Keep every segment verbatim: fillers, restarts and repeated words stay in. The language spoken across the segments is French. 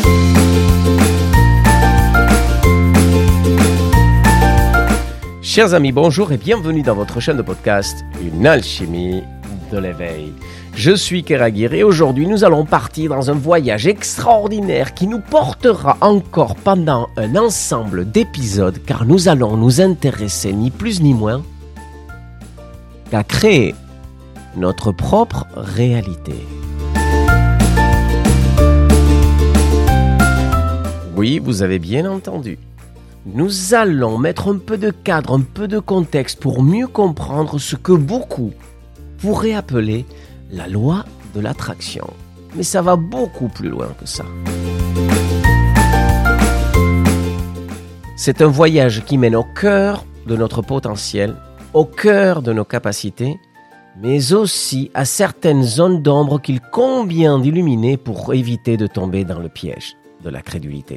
Chers amis, bonjour et bienvenue dans votre chaîne de podcast Une alchimie de l'éveil. Je suis Keragir et aujourd'hui nous allons partir dans un voyage extraordinaire qui nous portera encore pendant un ensemble d'épisodes car nous allons nous intéresser ni plus ni moins qu'à créer notre propre réalité. Oui, vous avez bien entendu. Nous allons mettre un peu de cadre, un peu de contexte pour mieux comprendre ce que beaucoup pourraient appeler la loi de l'attraction. Mais ça va beaucoup plus loin que ça. C'est un voyage qui mène au cœur de notre potentiel, au cœur de nos capacités, mais aussi à certaines zones d'ombre qu'il convient d'illuminer pour éviter de tomber dans le piège de la crédulité.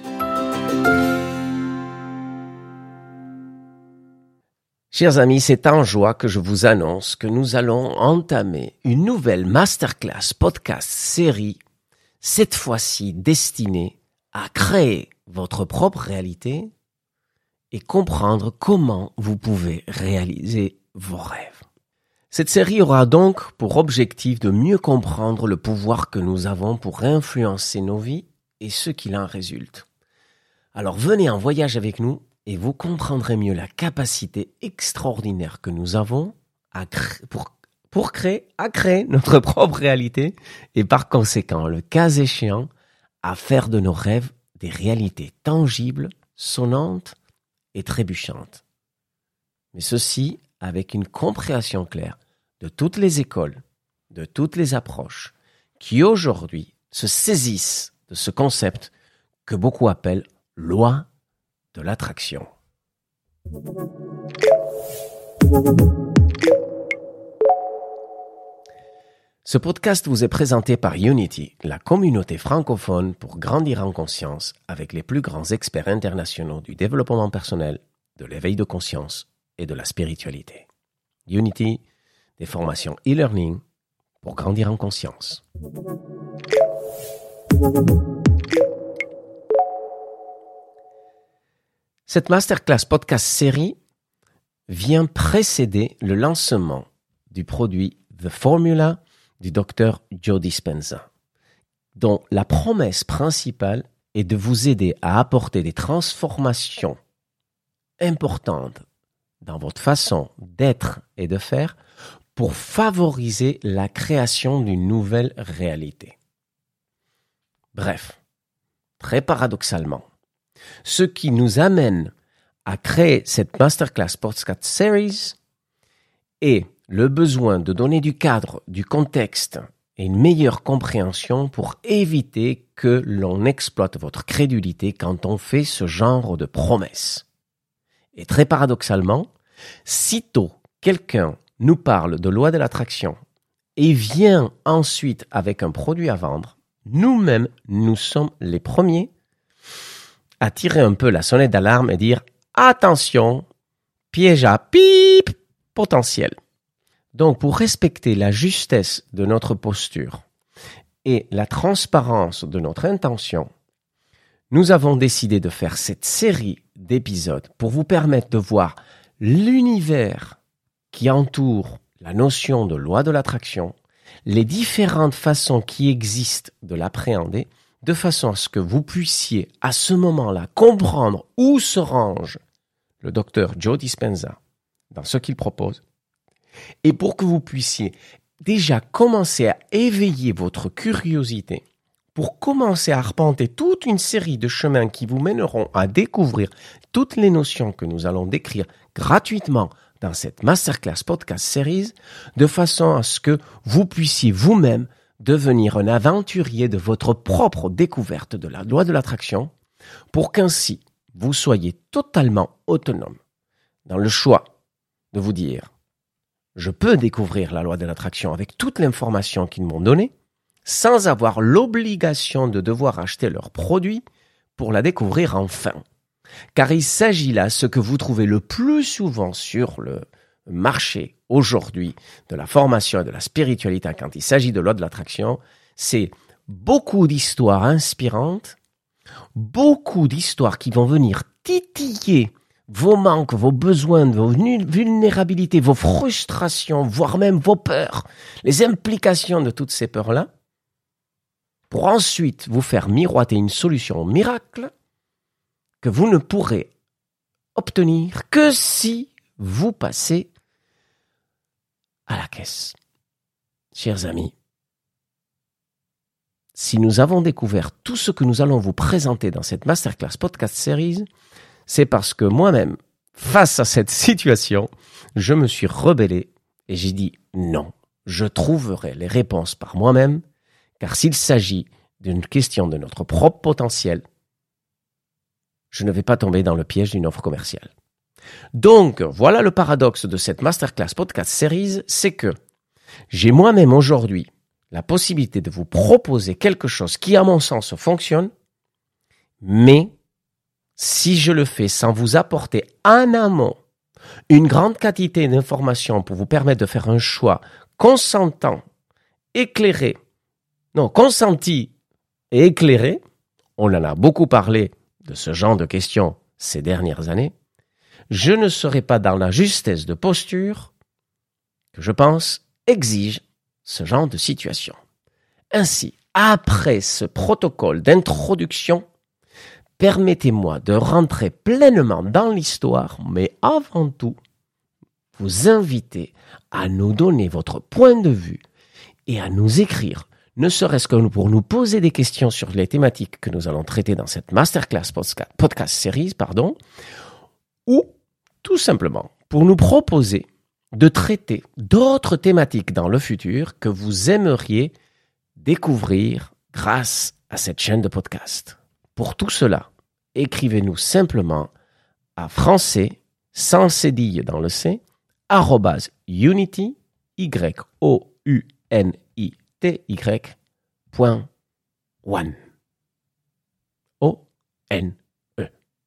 Chers amis, c'est en joie que je vous annonce que nous allons entamer une nouvelle masterclass podcast série, cette fois-ci destinée à créer votre propre réalité et comprendre comment vous pouvez réaliser vos rêves. Cette série aura donc pour objectif de mieux comprendre le pouvoir que nous avons pour influencer nos vies et ce qu'il en résulte. Alors venez en voyage avec nous et vous comprendrez mieux la capacité extraordinaire que nous avons à cré- pour, pour créer, à créer notre propre réalité et par conséquent, le cas échéant, à faire de nos rêves des réalités tangibles, sonnantes et trébuchantes. Mais ceci avec une compréhension claire de toutes les écoles, de toutes les approches qui aujourd'hui se saisissent de ce concept que beaucoup appellent loi de l'attraction. Ce podcast vous est présenté par Unity, la communauté francophone pour grandir en conscience avec les plus grands experts internationaux du développement personnel, de l'éveil de conscience et de la spiritualité. Unity, des formations e-learning pour grandir en conscience. Cette masterclass podcast série vient précéder le lancement du produit The Formula du docteur Joe Dispenza, dont la promesse principale est de vous aider à apporter des transformations importantes dans votre façon d'être et de faire pour favoriser la création d'une nouvelle réalité. Bref, très paradoxalement, ce qui nous amène à créer cette Masterclass Podcast Series est le besoin de donner du cadre, du contexte et une meilleure compréhension pour éviter que l'on exploite votre crédulité quand on fait ce genre de promesses. Et très paradoxalement, sitôt quelqu'un nous parle de loi de l'attraction et vient ensuite avec un produit à vendre, nous-mêmes, nous sommes les premiers à tirer un peu la sonnette d'alarme et dire « Attention, piège à pipe potentiel ». Donc, pour respecter la justesse de notre posture et la transparence de notre intention, nous avons décidé de faire cette série d'épisodes pour vous permettre de voir l'univers qui entoure la notion de loi de l'attraction, les différentes façons qui existent de l'appréhender, de façon à ce que vous puissiez, à ce moment-là, comprendre où se range le docteur Joe Dispenza dans ce qu'il propose, et pour que vous puissiez déjà commencer à éveiller votre curiosité, pour commencer à arpenter toute une série de chemins qui vous mèneront à découvrir toutes les notions que nous allons décrire gratuitement dans cette Masterclass Podcast Series, de façon à ce que vous puissiez vous-même devenir un aventurier de votre propre découverte de la loi de l'attraction pour qu'ainsi vous soyez totalement autonome dans le choix de vous dire « Je peux découvrir la loi de l'attraction avec toute l'information qu'ils m'ont donnée sans avoir l'obligation de devoir acheter leurs produits pour la découvrir enfin. » Car il s'agit là, ce que vous trouvez le plus souvent sur le marché aujourd'hui de la formation et de la spiritualité quand il s'agit de loi de l'attraction, c'est beaucoup d'histoires inspirantes, beaucoup d'histoires qui vont venir titiller vos manques, vos besoins, vos vulnérabilités, vos frustrations, voire même vos peurs, les implications de toutes ces peurs-là, pour ensuite vous faire miroiter une solution miracle que vous ne pourrez obtenir que si vous passez à la caisse. Chers amis, si nous avons découvert tout ce que nous allons vous présenter dans cette Masterclass Podcast Series, c'est parce que moi-même, face à cette situation, je me suis rebellé et j'ai dit non, je trouverai les réponses par moi-même, car s'il s'agit d'une question de notre propre potentiel, je ne vais pas tomber dans le piège d'une offre commerciale. Donc, voilà le paradoxe de cette Masterclass Podcast Series, c'est que j'ai moi-même aujourd'hui la possibilité de vous proposer quelque chose qui, à mon sens, fonctionne, mais si je le fais sans vous apporter en amont une grande quantité d'informations pour vous permettre de faire un choix consentant, éclairé, non, consenti et éclairé, on en a beaucoup parlé de ce genre de questions ces dernières années, je ne serai pas dans la justesse de posture que je pense exige ce genre de situation. Ainsi, après ce protocole d'introduction, permettez-moi de rentrer pleinement dans l'histoire, mais avant tout, vous inviter à nous donner votre point de vue et à nous écrire, ne serait-ce que pour nous poser des questions sur les thématiques que nous allons traiter dans cette Masterclass Podcast Series, pardon, ou tout simplement pour nous proposer de traiter d'autres thématiques dans le futur que vous aimeriez découvrir grâce à cette chaîne de podcast. Pour tout cela, écrivez-nous simplement à français, sans cédille dans le C, arrobase unity, y o u n i t y, point one. O N E.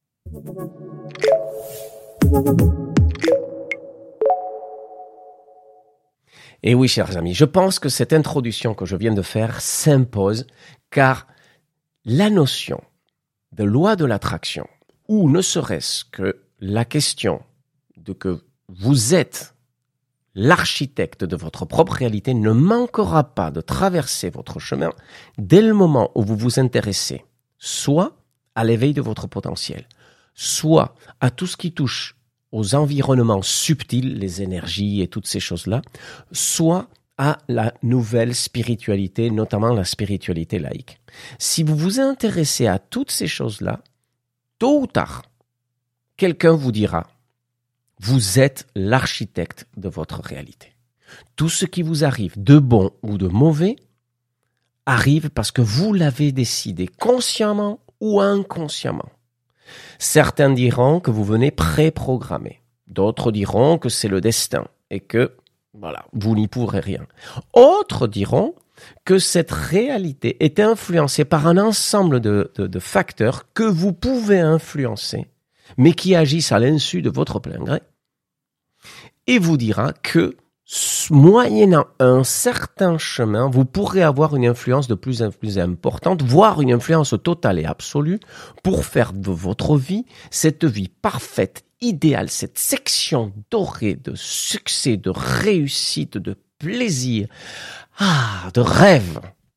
Et oui, chers amis, je pense que cette introduction que je viens de faire s'impose car la notion de loi de l'attraction, ou ne serait-ce que la question de que vous êtes l'architecte de votre propre réalité ne manquera pas de traverser votre chemin dès le moment où vous vous intéressez soit à l'éveil de votre potentiel, soit à tout ce qui touche aux environnements subtils, les énergies et toutes ces choses-là, soit à la nouvelle spiritualité, notamment la spiritualité laïque. Si vous vous intéressez à toutes ces choses-là, tôt ou tard, quelqu'un vous dira « Vous êtes l'architecte de votre réalité ». Tout ce qui vous arrive, de bon ou de mauvais, arrive parce que vous l'avez décidé consciemment ou inconsciemment. Certains diront que vous venez préprogrammé. D'autres diront que c'est le destin et que, voilà, vous n'y pourrez rien. Autres diront que cette réalité est influencée par un ensemble de, de, de facteurs que vous pouvez influencer, mais qui agissent à l'insu de votre plein gré. Et vous dira que, moyennant un certain chemin, vous pourrez avoir une influence de plus en plus importante, voire une influence totale et absolue, pour faire de votre vie cette vie parfaite, idéale, cette section dorée de succès, de réussite, de plaisir, ah, de rêve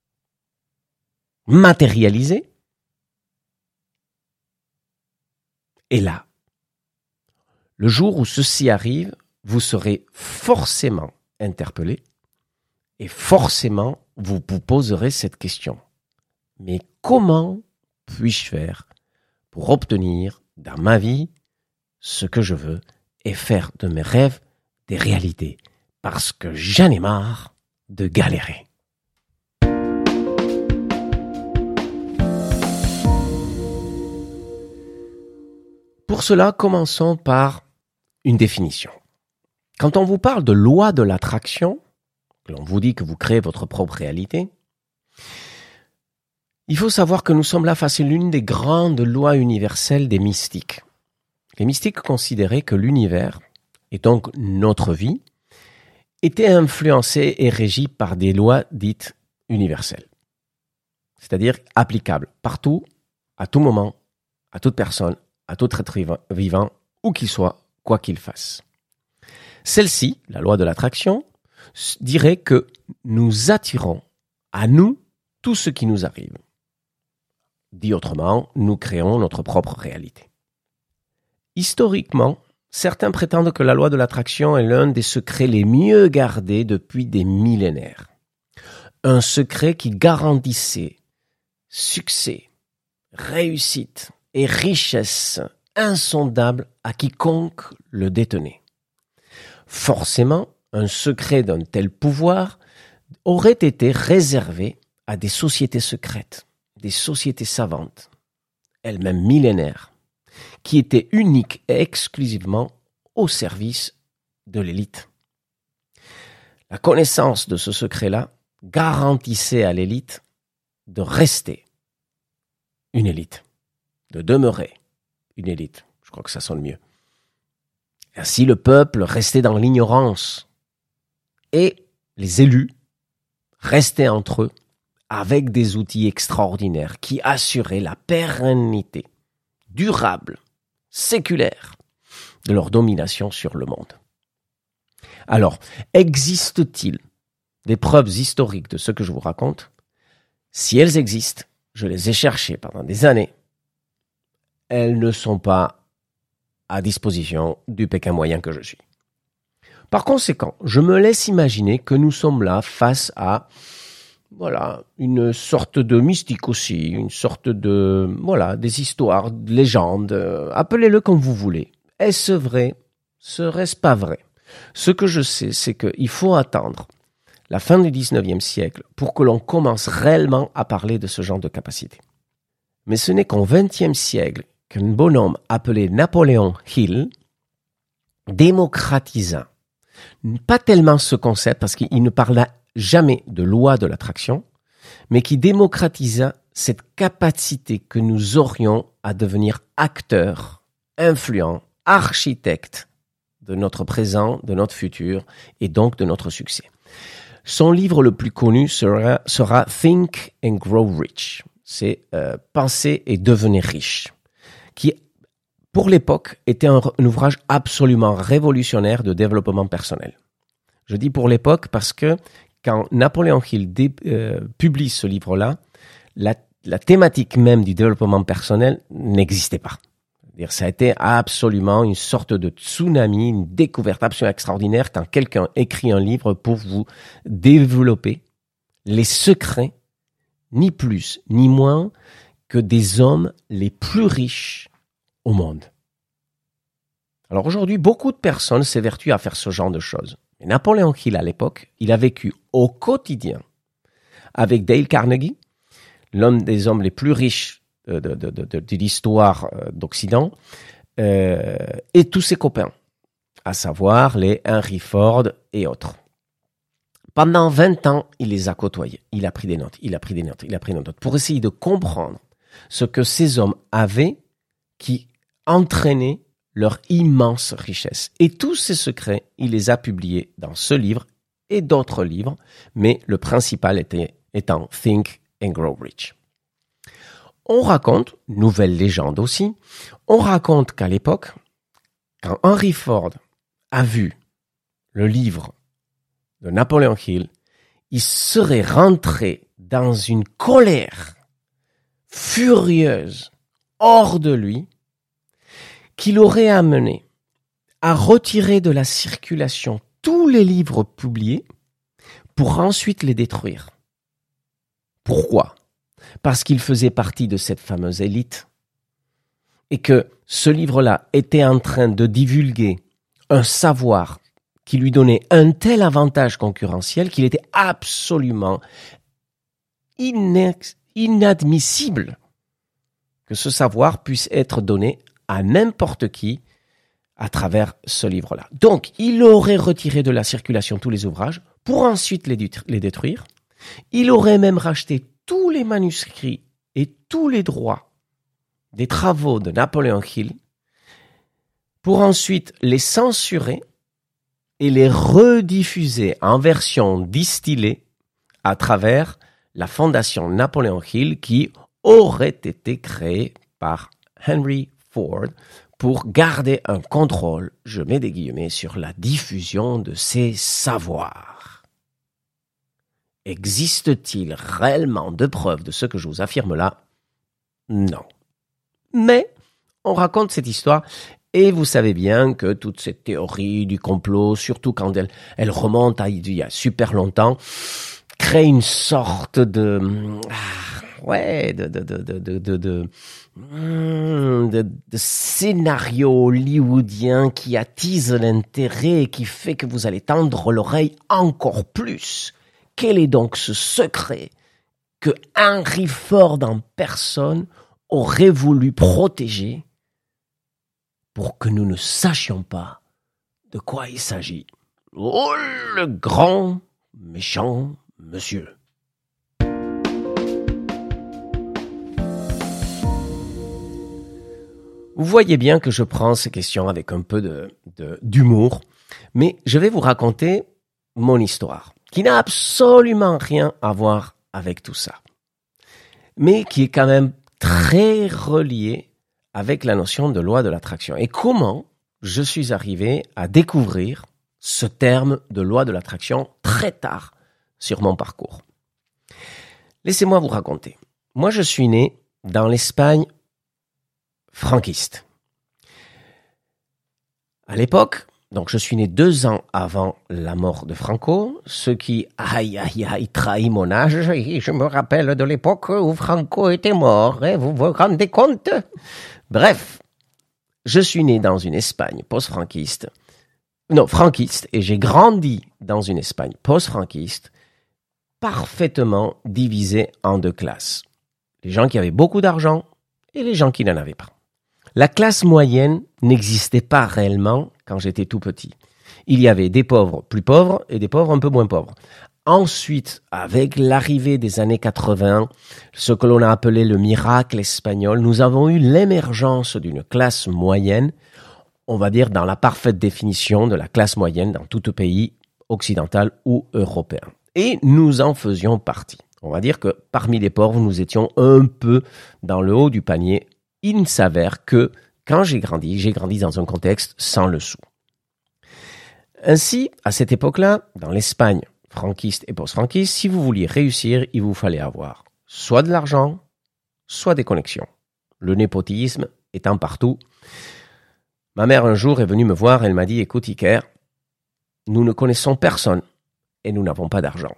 matérialisé. Et là, le jour où ceci arrive, vous serez forcément interpellé et forcément vous vous poserez cette question. Mais comment puis-je faire pour obtenir dans ma vie ce que je veux et faire de mes rêves des réalités? Parce que j'en ai marre de galérer. Pour cela, commençons par une définition. Quand on vous parle de loi de l'attraction, que l'on vous dit que vous créez votre propre réalité, il faut savoir que nous sommes là face à l'une des grandes lois universelles des mystiques. Les mystiques considéraient que l'univers, et donc notre vie, était influencé et régi par des lois dites universelles. c'est-à-dire applicable partout, à tout moment, à toute personne, à tout être vivant, où qu'il soit, quoi qu'il fasse. Celle-ci, la loi de l'attraction, dirait que nous attirons à nous tout ce qui nous arrive. Dit autrement, nous créons notre propre réalité. Historiquement, certains prétendent que la loi de l'attraction est l'un des secrets les mieux gardés depuis des millénaires. Un secret qui garantissait succès, réussite et richesse insondable à quiconque le détenait. Forcément, un secret d'un tel pouvoir aurait été réservé à des sociétés secrètes, des sociétés savantes, elles-mêmes millénaires, qui étaient uniques et exclusivement au service de l'élite. La connaissance de ce secret-là garantissait à l'élite de rester une élite, de demeurer une élite. Je crois que ça sonne mieux. Ainsi, le peuple restait dans l'ignorance et les élus restaient entre eux avec des outils extraordinaires qui assuraient la pérennité durable, séculaire de leur domination sur le monde. Alors, existe-t-il des preuves historiques de ce que je vous raconte? Si elles existent, je les ai cherchées pendant des années. Elles ne sont pas à disposition du Pékin moyen que je suis. Par conséquent, je me laisse imaginer que nous sommes là face à voilà, une sorte de mystique aussi, une sorte de, voilà, des histoires, de légendes, euh, appelez-le comme vous voulez. Est-ce vrai? Serait-ce pas vrai? Ce que je sais, c'est qu'il faut attendre la fin du dix-neuvième siècle pour que l'on commence réellement à parler de ce genre de capacité. Mais ce n'est qu'au vingtième siècle qu'un bonhomme appelé Napoléon Hill démocratisa, pas tellement ce concept, parce qu'il ne parla jamais de loi de l'attraction, mais qui démocratisa cette capacité que nous aurions à devenir acteurs, influents, architectes de notre présent, de notre futur et donc de notre succès. Son livre le plus connu sera, sera Think and Grow Rich. C'est euh, Penser et devenir riche, qui, pour l'époque, était un, un ouvrage absolument révolutionnaire de développement personnel. Je dis pour l'époque parce que quand Napoléon Hill dé, euh, publie ce livre-là, la, la thématique même du développement personnel n'existait pas. C'est-à-dire, ça a été absolument une sorte de tsunami, une découverte absolument extraordinaire quand quelqu'un écrit un livre pour vous développer les secrets, ni plus ni moins, que des hommes les plus riches au monde. Alors aujourd'hui, beaucoup de personnes s'évertuent à faire ce genre de choses. Et Napoléon Hill, à l'époque, il a vécu au quotidien avec Dale Carnegie, l'un des hommes les plus riches de, de, de, de, de l'histoire d'Occident, euh, et tous ses copains, à savoir les Henry Ford et autres. Pendant vingt ans, il les a côtoyés. Il a pris des notes, il a pris des notes, il a pris des notes, pour essayer de comprendre ce que ces hommes avaient qui entraînait leur immense richesse. Et tous ces secrets, il les a publiés dans ce livre et d'autres livres, mais le principal était, étant Think and Grow Rich. On raconte, nouvelle légende aussi, on raconte qu'à l'époque, quand Henry Ford a vu le livre de Napoléon Hill, il serait rentré dans une colère furieuse hors de lui, qui l'aurait amené à retirer de la circulation tous les livres publiés pour ensuite les détruire. Pourquoi? Parce qu'il faisait partie de cette fameuse élite et que ce livre-là était en train de divulguer un savoir qui lui donnait un tel avantage concurrentiel qu'il était absolument inex- inadmissible que ce savoir puisse être donné à n'importe qui à travers ce livre-là. Donc, il aurait retiré de la circulation tous les ouvrages pour ensuite les, les détruire. Il aurait même racheté tous les manuscrits et tous les droits des travaux de Napoléon Hill pour ensuite les censurer et les rediffuser en version distillée à travers la fondation Napoleon Hill qui aurait été créée par Henry Ford pour garder un contrôle, je mets des guillemets, sur la diffusion de ses savoirs. Existe-t-il réellement de preuves de ce que je vous affirme là? Non. Mais on raconte cette histoire et vous savez bien que toute cette théorie du complot, surtout quand elle, elle remonte à il y a super longtemps, crée une sorte de... Ouais, de, de, de, de, de, de, de, de, de scénario hollywoodien qui attise l'intérêt et qui fait que vous allez tendre l'oreille encore plus. Quel est donc ce secret que Henry Ford en personne aurait voulu protéger pour que nous ne sachions pas de quoi il s'agit? Oh, le grand méchant monsieur! Vous voyez bien que je prends ces questions avec un peu de, de, d'humour, mais je vais vous raconter mon histoire, qui n'a absolument rien à voir avec tout ça, mais qui est quand même très reliée avec la notion de loi de l'attraction. Et comment je suis arrivé à découvrir ce terme de loi de l'attraction très tard sur mon parcours. Laissez-moi vous raconter. Moi, je suis né dans l'Espagne franquiste. À l'époque, donc je suis né deux ans avant la mort de Franco, ce qui, aïe, aïe, aïe, trahit mon âge. Je me rappelle de l'époque où Franco était mort, hein, vous vous rendez compte? Bref, je suis né dans une Espagne post-franquiste, non, franquiste, et j'ai grandi dans une Espagne post-franquiste, parfaitement divisée en deux classes. Les gens qui avaient beaucoup d'argent et les gens qui n'en avaient pas. La classe moyenne n'existait pas réellement quand j'étais tout petit. Il y avait des pauvres plus pauvres et des pauvres un peu moins pauvres. Ensuite, avec l'arrivée des années quatre-vingts, ce que l'on a appelé le miracle espagnol, nous avons eu l'émergence d'une classe moyenne, on va dire dans la parfaite définition de la classe moyenne dans tout pays occidental ou européen. Et nous en faisions partie. On va dire que parmi les pauvres, nous étions un peu dans le haut du panier. Il s'avère que quand j'ai grandi, j'ai grandi dans un contexte sans le sou. Ainsi, à cette époque-là, dans l'Espagne franquiste et post-franquiste, si vous vouliez réussir, il vous fallait avoir soit de l'argent, soit des connexions. Le népotisme étant partout. Ma mère un jour est venue me voir, elle m'a dit « Écoute Iker, nous ne connaissons personne et nous n'avons pas d'argent.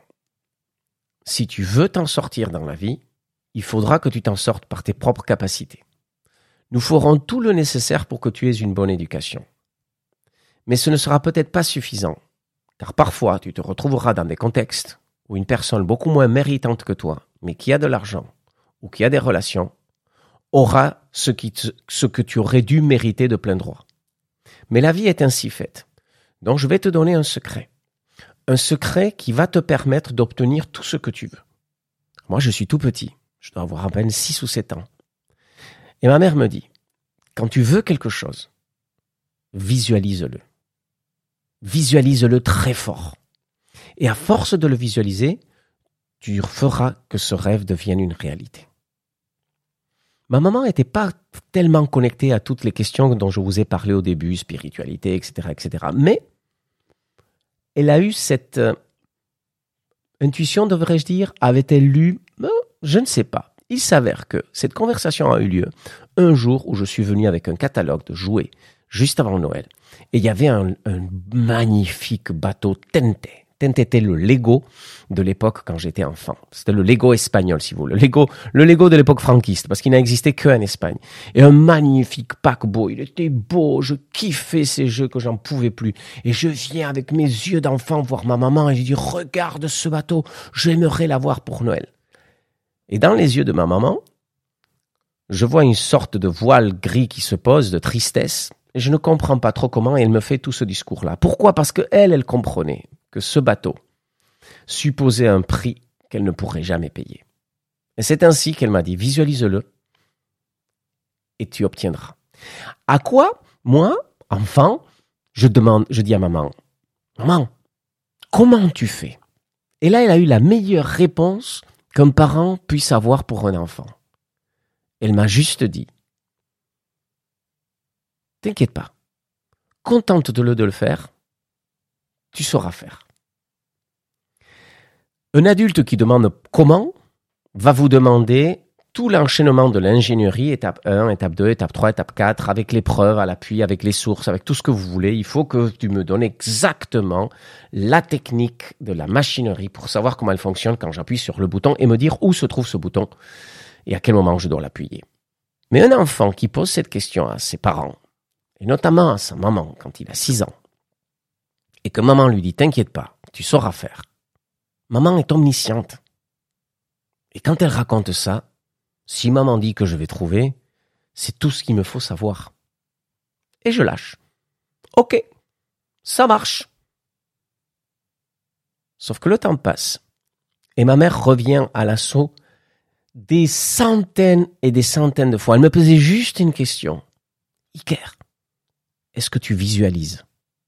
Si tu veux t'en sortir dans la vie, il faudra que tu t'en sortes par tes propres capacités. Nous ferons tout le nécessaire pour que tu aies une bonne éducation. Mais ce ne sera peut-être pas suffisant, car parfois tu te retrouveras dans des contextes où une personne beaucoup moins méritante que toi, mais qui a de l'argent ou qui a des relations, aura ce, qui te, ce que tu aurais dû mériter de plein droit. Mais la vie est ainsi faite. Donc je vais te donner un secret. Un secret qui va te permettre d'obtenir tout ce que tu veux. Moi, je suis tout petit. Je dois avoir à peine six ou sept ans. Et ma mère me dit, quand tu veux quelque chose, visualise-le. Visualise-le très fort. Et à force de le visualiser, tu feras que ce rêve devienne une réalité. Ma maman n'était pas tellement connectée à toutes les questions dont je vous ai parlé au début, spiritualité, et cetera, et cetera. Mais elle a eu cette euh, intuition, devrais-je dire, avait-elle lu? euh, Je ne sais pas. Il s'avère que cette conversation a eu lieu un jour où je suis venu avec un catalogue de jouets juste avant Noël. Et il y avait un, un magnifique bateau Tente. Tente était le Lego de l'époque quand j'étais enfant. C'était le Lego espagnol, si vous voulez. Le Lego, le Lego de l'époque franquiste, parce qu'il n'a existé qu'en Espagne. Et un magnifique paquebot. Il était beau. Je kiffais ces jeux que j'en pouvais plus. Et je viens avec mes yeux d'enfant voir ma maman et je dis, regarde ce bateau. J'aimerais l'avoir pour Noël. Et dans les yeux de ma maman, je vois une sorte de voile gris qui se pose de tristesse. Et je ne comprends pas trop comment elle me fait tout ce discours-là. Pourquoi? Parce que elle, elle comprenait que ce bateau supposait un prix qu'elle ne pourrait jamais payer. Et c'est ainsi qu'elle m'a dit, visualise-le et tu obtiendras. À quoi, moi, enfant, je demande, je dis à maman, maman, comment tu fais? Et là, elle a eu la meilleure réponse qu'un parent puisse avoir pour un enfant. Elle m'a juste dit, t'inquiète pas, contente-le de le faire, tu sauras faire. Un adulte qui demande comment va vous demander tout l'enchaînement de l'ingénierie, étape un, étape deux, étape trois, étape quatre, avec les preuves à l'appui, avec les sources, avec tout ce que vous voulez. Il faut que tu me donnes exactement la technique de la machinerie pour savoir comment elle fonctionne quand j'appuie sur le bouton et me dire où se trouve ce bouton et à quel moment je dois l'appuyer. Mais un enfant qui pose cette question à ses parents, et notamment à sa maman quand il a six ans, et que maman lui dit « T'inquiète pas, tu sauras faire », maman est omnisciente. Et quand elle raconte ça, si maman dit que je vais trouver, c'est tout ce qu'il me faut savoir. Et je lâche. Ok, ça marche. Sauf que le temps passe. Et ma mère revient à l'assaut des centaines et des centaines de fois. Elle me posait juste une question. Iker, est-ce que tu visualises?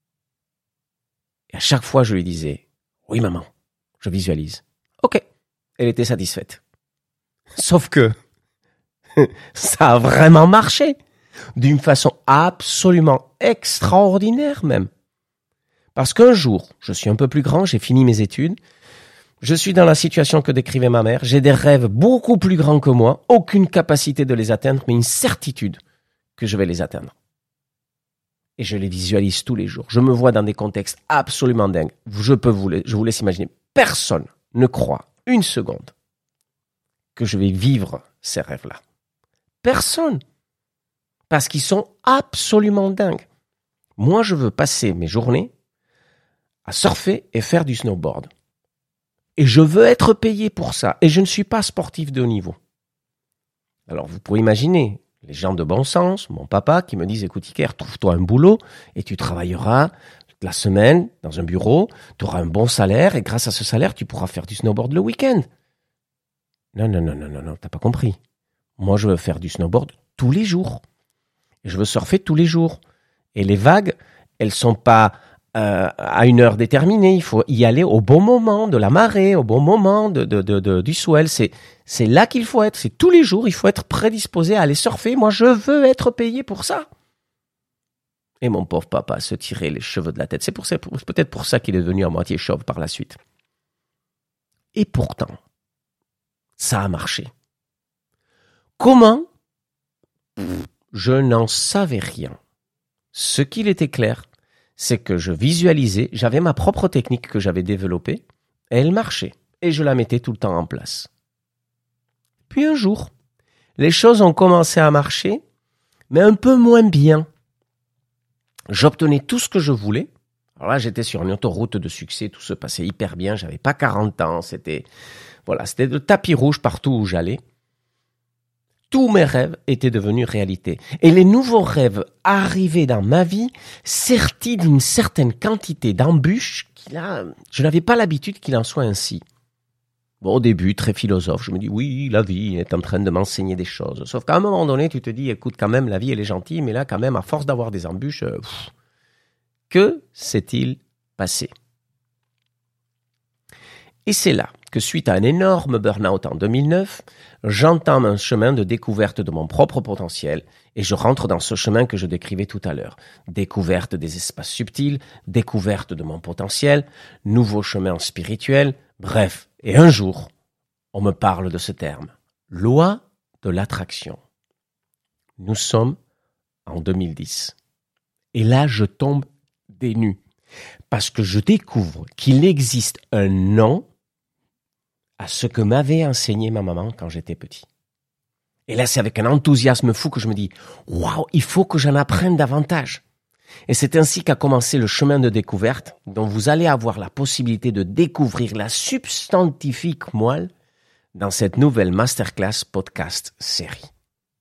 Et à chaque fois, je lui disais, oui maman, je visualise. Ok, elle était satisfaite. Sauf que ça a vraiment marché, d'une façon absolument extraordinaire même. Parce qu'un jour, je suis un peu plus grand, j'ai fini mes études, je suis dans la situation que décrivait ma mère, j'ai des rêves beaucoup plus grands que moi, aucune capacité de les atteindre, mais une certitude que je vais les atteindre. Et je les visualise tous les jours. Je me vois dans des contextes absolument dingues. Je peux vous, je vous laisse imaginer. Personne ne croit une seconde que je vais vivre ces rêves-là. Personne. Parce qu'ils sont absolument dingues. Moi, je veux passer mes journées à surfer et faire du snowboard. Et je veux être payé pour ça. Et je ne suis pas sportif de haut niveau. Alors, vous pouvez imaginer les gens de bon sens, mon papa, qui me disent « Écoute, Iker, trouve-toi un boulot et tu travailleras la semaine dans un bureau, tu auras un bon salaire et grâce à ce salaire, tu pourras faire du snowboard le week-end. » Non, non, non, non, non, non, t'as pas compris. Moi, je veux faire du snowboard tous les jours. Et je veux surfer tous les jours. Et les vagues, elles sont pas euh, à une heure déterminée. Il faut y aller au bon moment de la marée, au bon moment de, de, de, de, du swell. C'est, c'est là qu'il faut être. C'est tous les jours. Il faut être prédisposé à aller surfer. Moi, je veux être payé pour ça. Et mon pauvre papa se tirait les cheveux de la tête. C'est pour ça, pour, peut-être pour ça qu'il est devenu à moitié chauve par la suite. Et pourtant, ça a marché. Comment? Je n'en savais rien. Ce qu'il était clair, c'est que je visualisais, j'avais ma propre technique que j'avais développée, et elle marchait, et je la mettais tout le temps en place. Puis un jour, les choses ont commencé à marcher, mais un peu moins bien. J'obtenais tout ce que je voulais. Alors là, j'étais sur une autoroute de succès, tout se passait hyper bien, j'avais pas quarante ans, c'était, voilà, c'était le tapis rouge partout où j'allais. Tous mes rêves étaient devenus réalité. Et les nouveaux rêves arrivaient dans ma vie, sertis d'une certaine quantité d'embûches qu'il a, je n'avais pas l'habitude qu'il en soit ainsi. Bon, au début, très philosophe, je me dis, oui, la vie est en train de m'enseigner des choses. Sauf qu'à un moment donné, tu te dis, écoute, quand même, la vie, elle est gentille, mais là, quand même, à force d'avoir des embûches, euh, pff, que s'est-il passé? Et c'est là que suite à un énorme burn-out en deux mille neuf, j'entame un chemin de découverte de mon propre potentiel et je rentre dans ce chemin que je décrivais tout à l'heure. Découverte des espaces subtils, découverte de mon potentiel, nouveau chemin spirituel, bref. Et un jour, on me parle de ce terme, loi de l'attraction. Nous sommes en deux mille dix. Et là, je tombe des nues parce que je découvre qu'il existe un nom à ce que m'avait enseigné ma maman quand j'étais petit. Et là, c'est avec un enthousiasme fou que je me dis « Waouh, il faut que j'en apprenne davantage !» Et c'est ainsi qu'a commencé le chemin de découverte dont vous allez avoir la possibilité de découvrir la substantifique moelle dans cette nouvelle masterclass podcast série.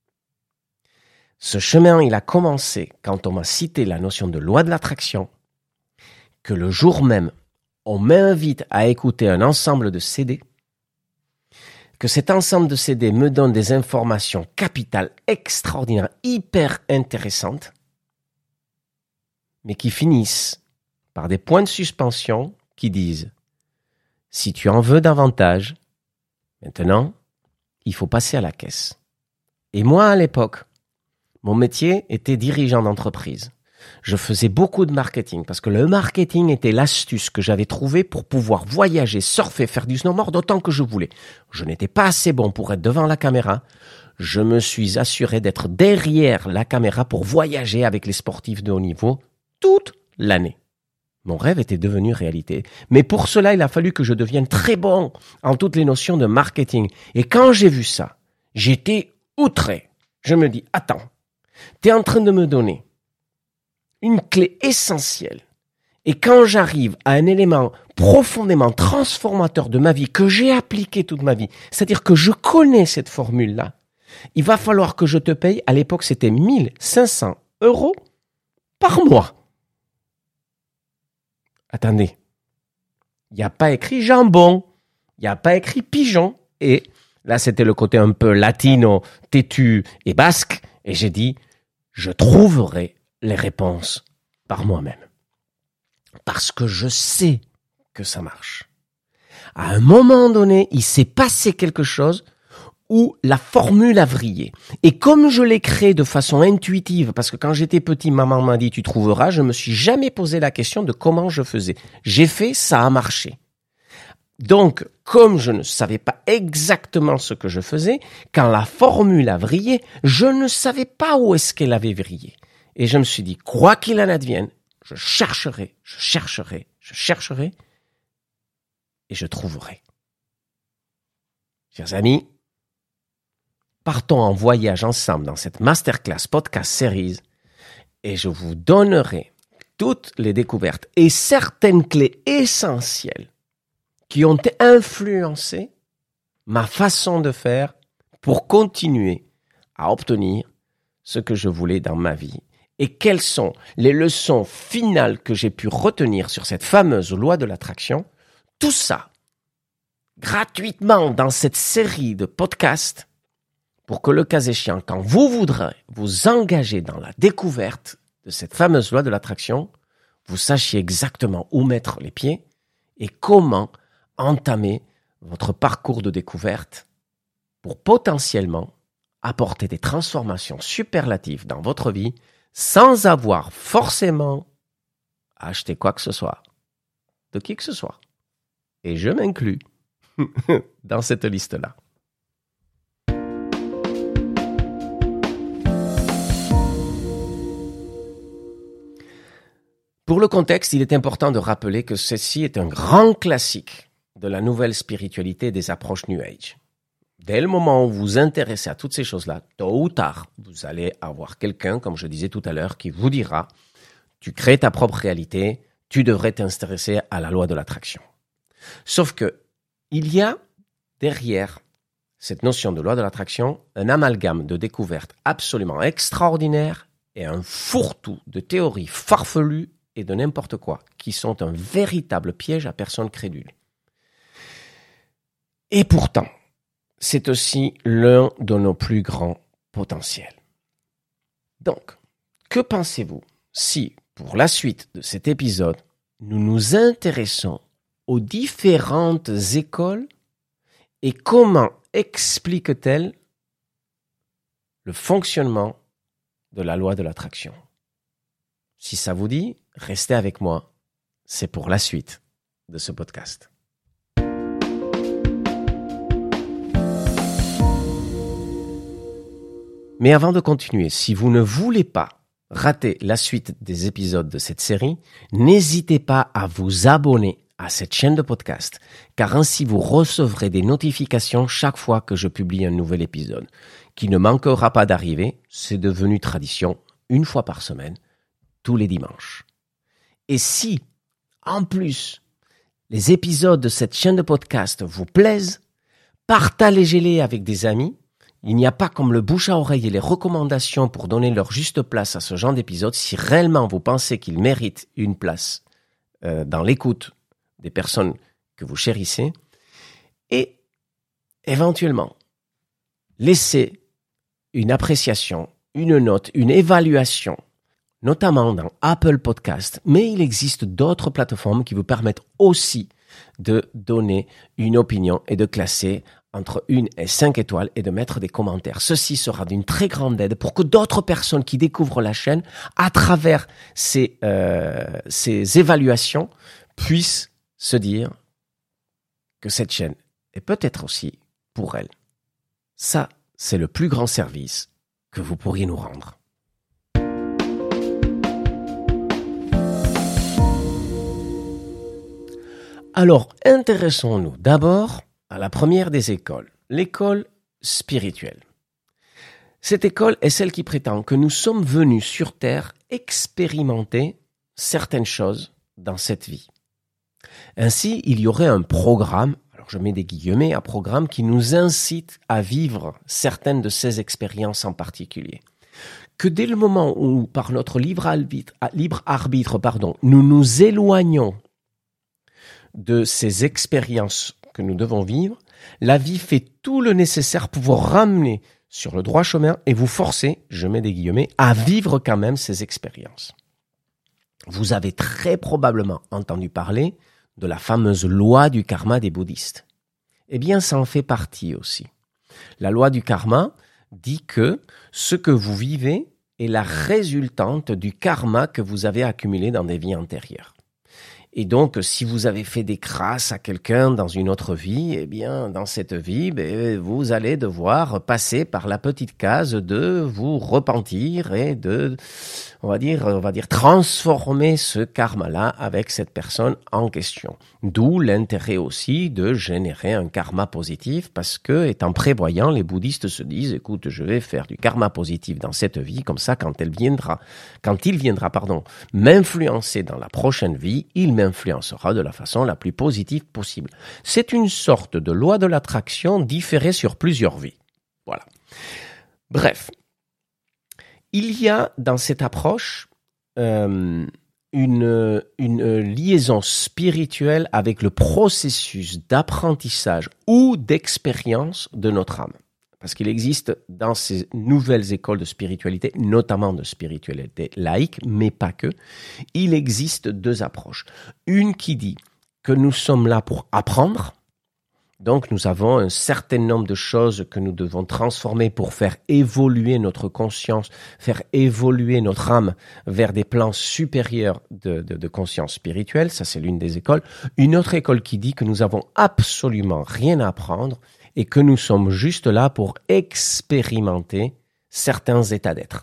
Ce chemin, il a commencé quand on m'a cité la notion de loi de l'attraction, que le jour même, on m'invite à écouter un ensemble de C D, que cet ensemble de C D me donne des informations capitales extraordinaires, hyper intéressantes, mais qui finissent par des points de suspension qui disent « Si tu en veux davantage, Maintenant, il faut passer à la caisse. Et moi, à l'époque, mon métier était dirigeant d'entreprise. Je faisais beaucoup de marketing parce que le marketing était l'astuce que j'avais trouvée pour pouvoir voyager, surfer, faire du snowboard autant que je voulais. Je n'étais pas assez bon pour être devant la caméra. Je me suis assuré d'être derrière la caméra pour voyager avec les sportifs de haut niveau toute l'année. Mon rêve était devenu réalité. Mais pour cela, il a fallu que je devienne très bon en toutes les notions de marketing. Et quand j'ai vu ça, j'étais outré. Je me dis, attends, t'es en train de me donner une clé essentielle. Et quand j'arrive à un élément profondément transformateur de ma vie, que j'ai appliqué toute ma vie, c'est-à-dire que je connais cette formule-là, il va falloir que je te paye, à l'époque c'était mille cinq cents euros par mois. Attendez, il n'y a pas écrit jambon, il n'y a pas écrit pigeon. Et là, c'était le côté un peu latino, têtu et basque. Et j'ai dit, je trouverai les réponses par moi-même. Parce que je sais que ça marche. À un moment donné, il s'est passé quelque chose où la formule a vrillé. Et comme je l'ai créé de façon intuitive, parce que quand j'étais petit, maman m'a dit « tu trouveras », je me suis jamais posé la question de comment je faisais. J'ai fait, ça a marché. Donc, comme je ne savais pas exactement ce que je faisais, quand la formule a vrillé, je ne savais pas où est-ce qu'elle avait vrillé. Et je me suis dit, quoi qu'il en advienne, je chercherai, je chercherai, je chercherai, et je trouverai. Chers amis, partons en voyage ensemble dans cette Masterclass Podcast Series et je vous donnerai toutes les découvertes et certaines clés essentielles qui ont influencé ma façon de faire pour continuer à obtenir ce que je voulais dans ma vie. Et quelles sont les leçons finales que j'ai pu retenir sur cette fameuse loi de l'attraction? Tout ça, gratuitement dans cette série de podcasts, pour que le cas échéant, quand vous voudrez vous engager dans la découverte de cette fameuse loi de l'attraction, vous sachiez exactement où mettre les pieds et comment entamer votre parcours de découverte pour potentiellement apporter des transformations superlatives dans votre vie sans avoir forcément à acheter quoi que ce soit, de qui que ce soit. Et je m'inclus dans cette liste-là. Pour le contexte, il est important de rappeler que ceci est un grand classique de la nouvelle spiritualité des approches New Age. Dès le moment où vous vous intéressez à toutes ces choses-là, tôt ou tard, vous allez avoir quelqu'un, comme je disais tout à l'heure, qui vous dira « tu crées ta propre réalité, tu devrais t'intéresser à la loi de l'attraction ». Sauf que il y a derrière cette notion de loi de l'attraction un amalgame de découvertes absolument extraordinaires et un fourre-tout de théories farfelues et de n'importe quoi, qui sont un véritable piège à personne crédule. Et pourtant, c'est aussi l'un de nos plus grands potentiels. Donc, que pensez-vous si, pour la suite de cet épisode, nous nous intéressons aux différentes écoles et comment expliquent-elles le fonctionnement de la loi de l'attraction? Si ça vous dit, restez avec moi, c'est pour la suite de ce podcast. Mais avant de continuer, si vous ne voulez pas rater la suite des épisodes de cette série, n'hésitez pas à vous abonner à cette chaîne de podcast, car ainsi vous recevrez des notifications chaque fois que je publie un nouvel épisode, qui ne manquera pas d'arriver, c'est devenu tradition, une fois par semaine, tous les dimanches. Et si, en plus, les épisodes de cette chaîne de podcast vous plaisent, partagez-les avec des amis. Il n'y a pas comme le bouche à oreille et les recommandations pour donner leur juste place à ce genre d'épisode. Si réellement vous pensez qu'ils méritent une place euh, dans l'écoute des personnes que vous chérissez, et éventuellement, laissez une appréciation, une note, une évaluation, notamment dans Apple Podcast, mais il existe d'autres plateformes qui vous permettent aussi de donner une opinion et de classer entre une et cinq étoiles et de mettre des commentaires. Ceci sera d'une très grande aide pour que d'autres personnes qui découvrent la chaîne, à travers ces, euh, ces évaluations, puissent se dire que cette chaîne est peut-être aussi pour elles. Ça, c'est le plus grand service que vous pourriez nous rendre. Alors, intéressons-nous d'abord à la première des écoles, l'école spirituelle. Cette école est celle qui prétend que nous sommes venus sur Terre expérimenter certaines choses dans cette vie. Ainsi, il y aurait un programme, alors je mets des guillemets, un programme qui nous incite à vivre certaines de ces expériences en particulier. Que dès le moment où, par notre libre arbitre, libre arbitre pardon, nous nous éloignons de ces expériences que nous devons vivre, la vie fait tout le nécessaire pour vous ramener sur le droit chemin et vous forcer, je mets des guillemets, à vivre quand même ces expériences. Vous avez très probablement entendu parler de la fameuse loi du karma des bouddhistes. Eh bien, ça en fait partie aussi. La loi du karma dit que ce que vous vivez est la résultante du karma que vous avez accumulé dans des vies antérieures. Et donc, si vous avez fait des crasses à quelqu'un dans une autre vie, eh bien, dans cette vie, ben, vous allez devoir passer par la petite case de vous repentir et de, on va dire, on va dire, transformer ce karma-là avec cette personne en question. D'où l'intérêt aussi de générer un karma positif, parce que, étant prévoyant, les bouddhistes se disent, écoute, je vais faire du karma positif dans cette vie, comme ça, quand elle viendra, quand il viendra, pardon, m'influencer dans la prochaine vie, il m'influencera de la façon la plus positive possible. C'est une sorte de loi de l'attraction différée sur plusieurs vies. Voilà. Bref, il y a dans cette approche euh, une, une liaison spirituelle avec le processus d'apprentissage ou d'expérience de notre âme. Parce qu'il existe dans ces nouvelles écoles de spiritualité, notamment de spiritualité laïque, mais pas que, il existe deux approches. Une qui dit que nous sommes là pour apprendre, donc nous avons un certain nombre de choses que nous devons transformer pour faire évoluer notre conscience, faire évoluer notre âme vers des plans supérieurs de, de, de conscience spirituelle, ça c'est l'une des écoles. Une autre école qui dit que nous avons absolument rien à apprendre, et que nous sommes juste là pour expérimenter certains états d'être.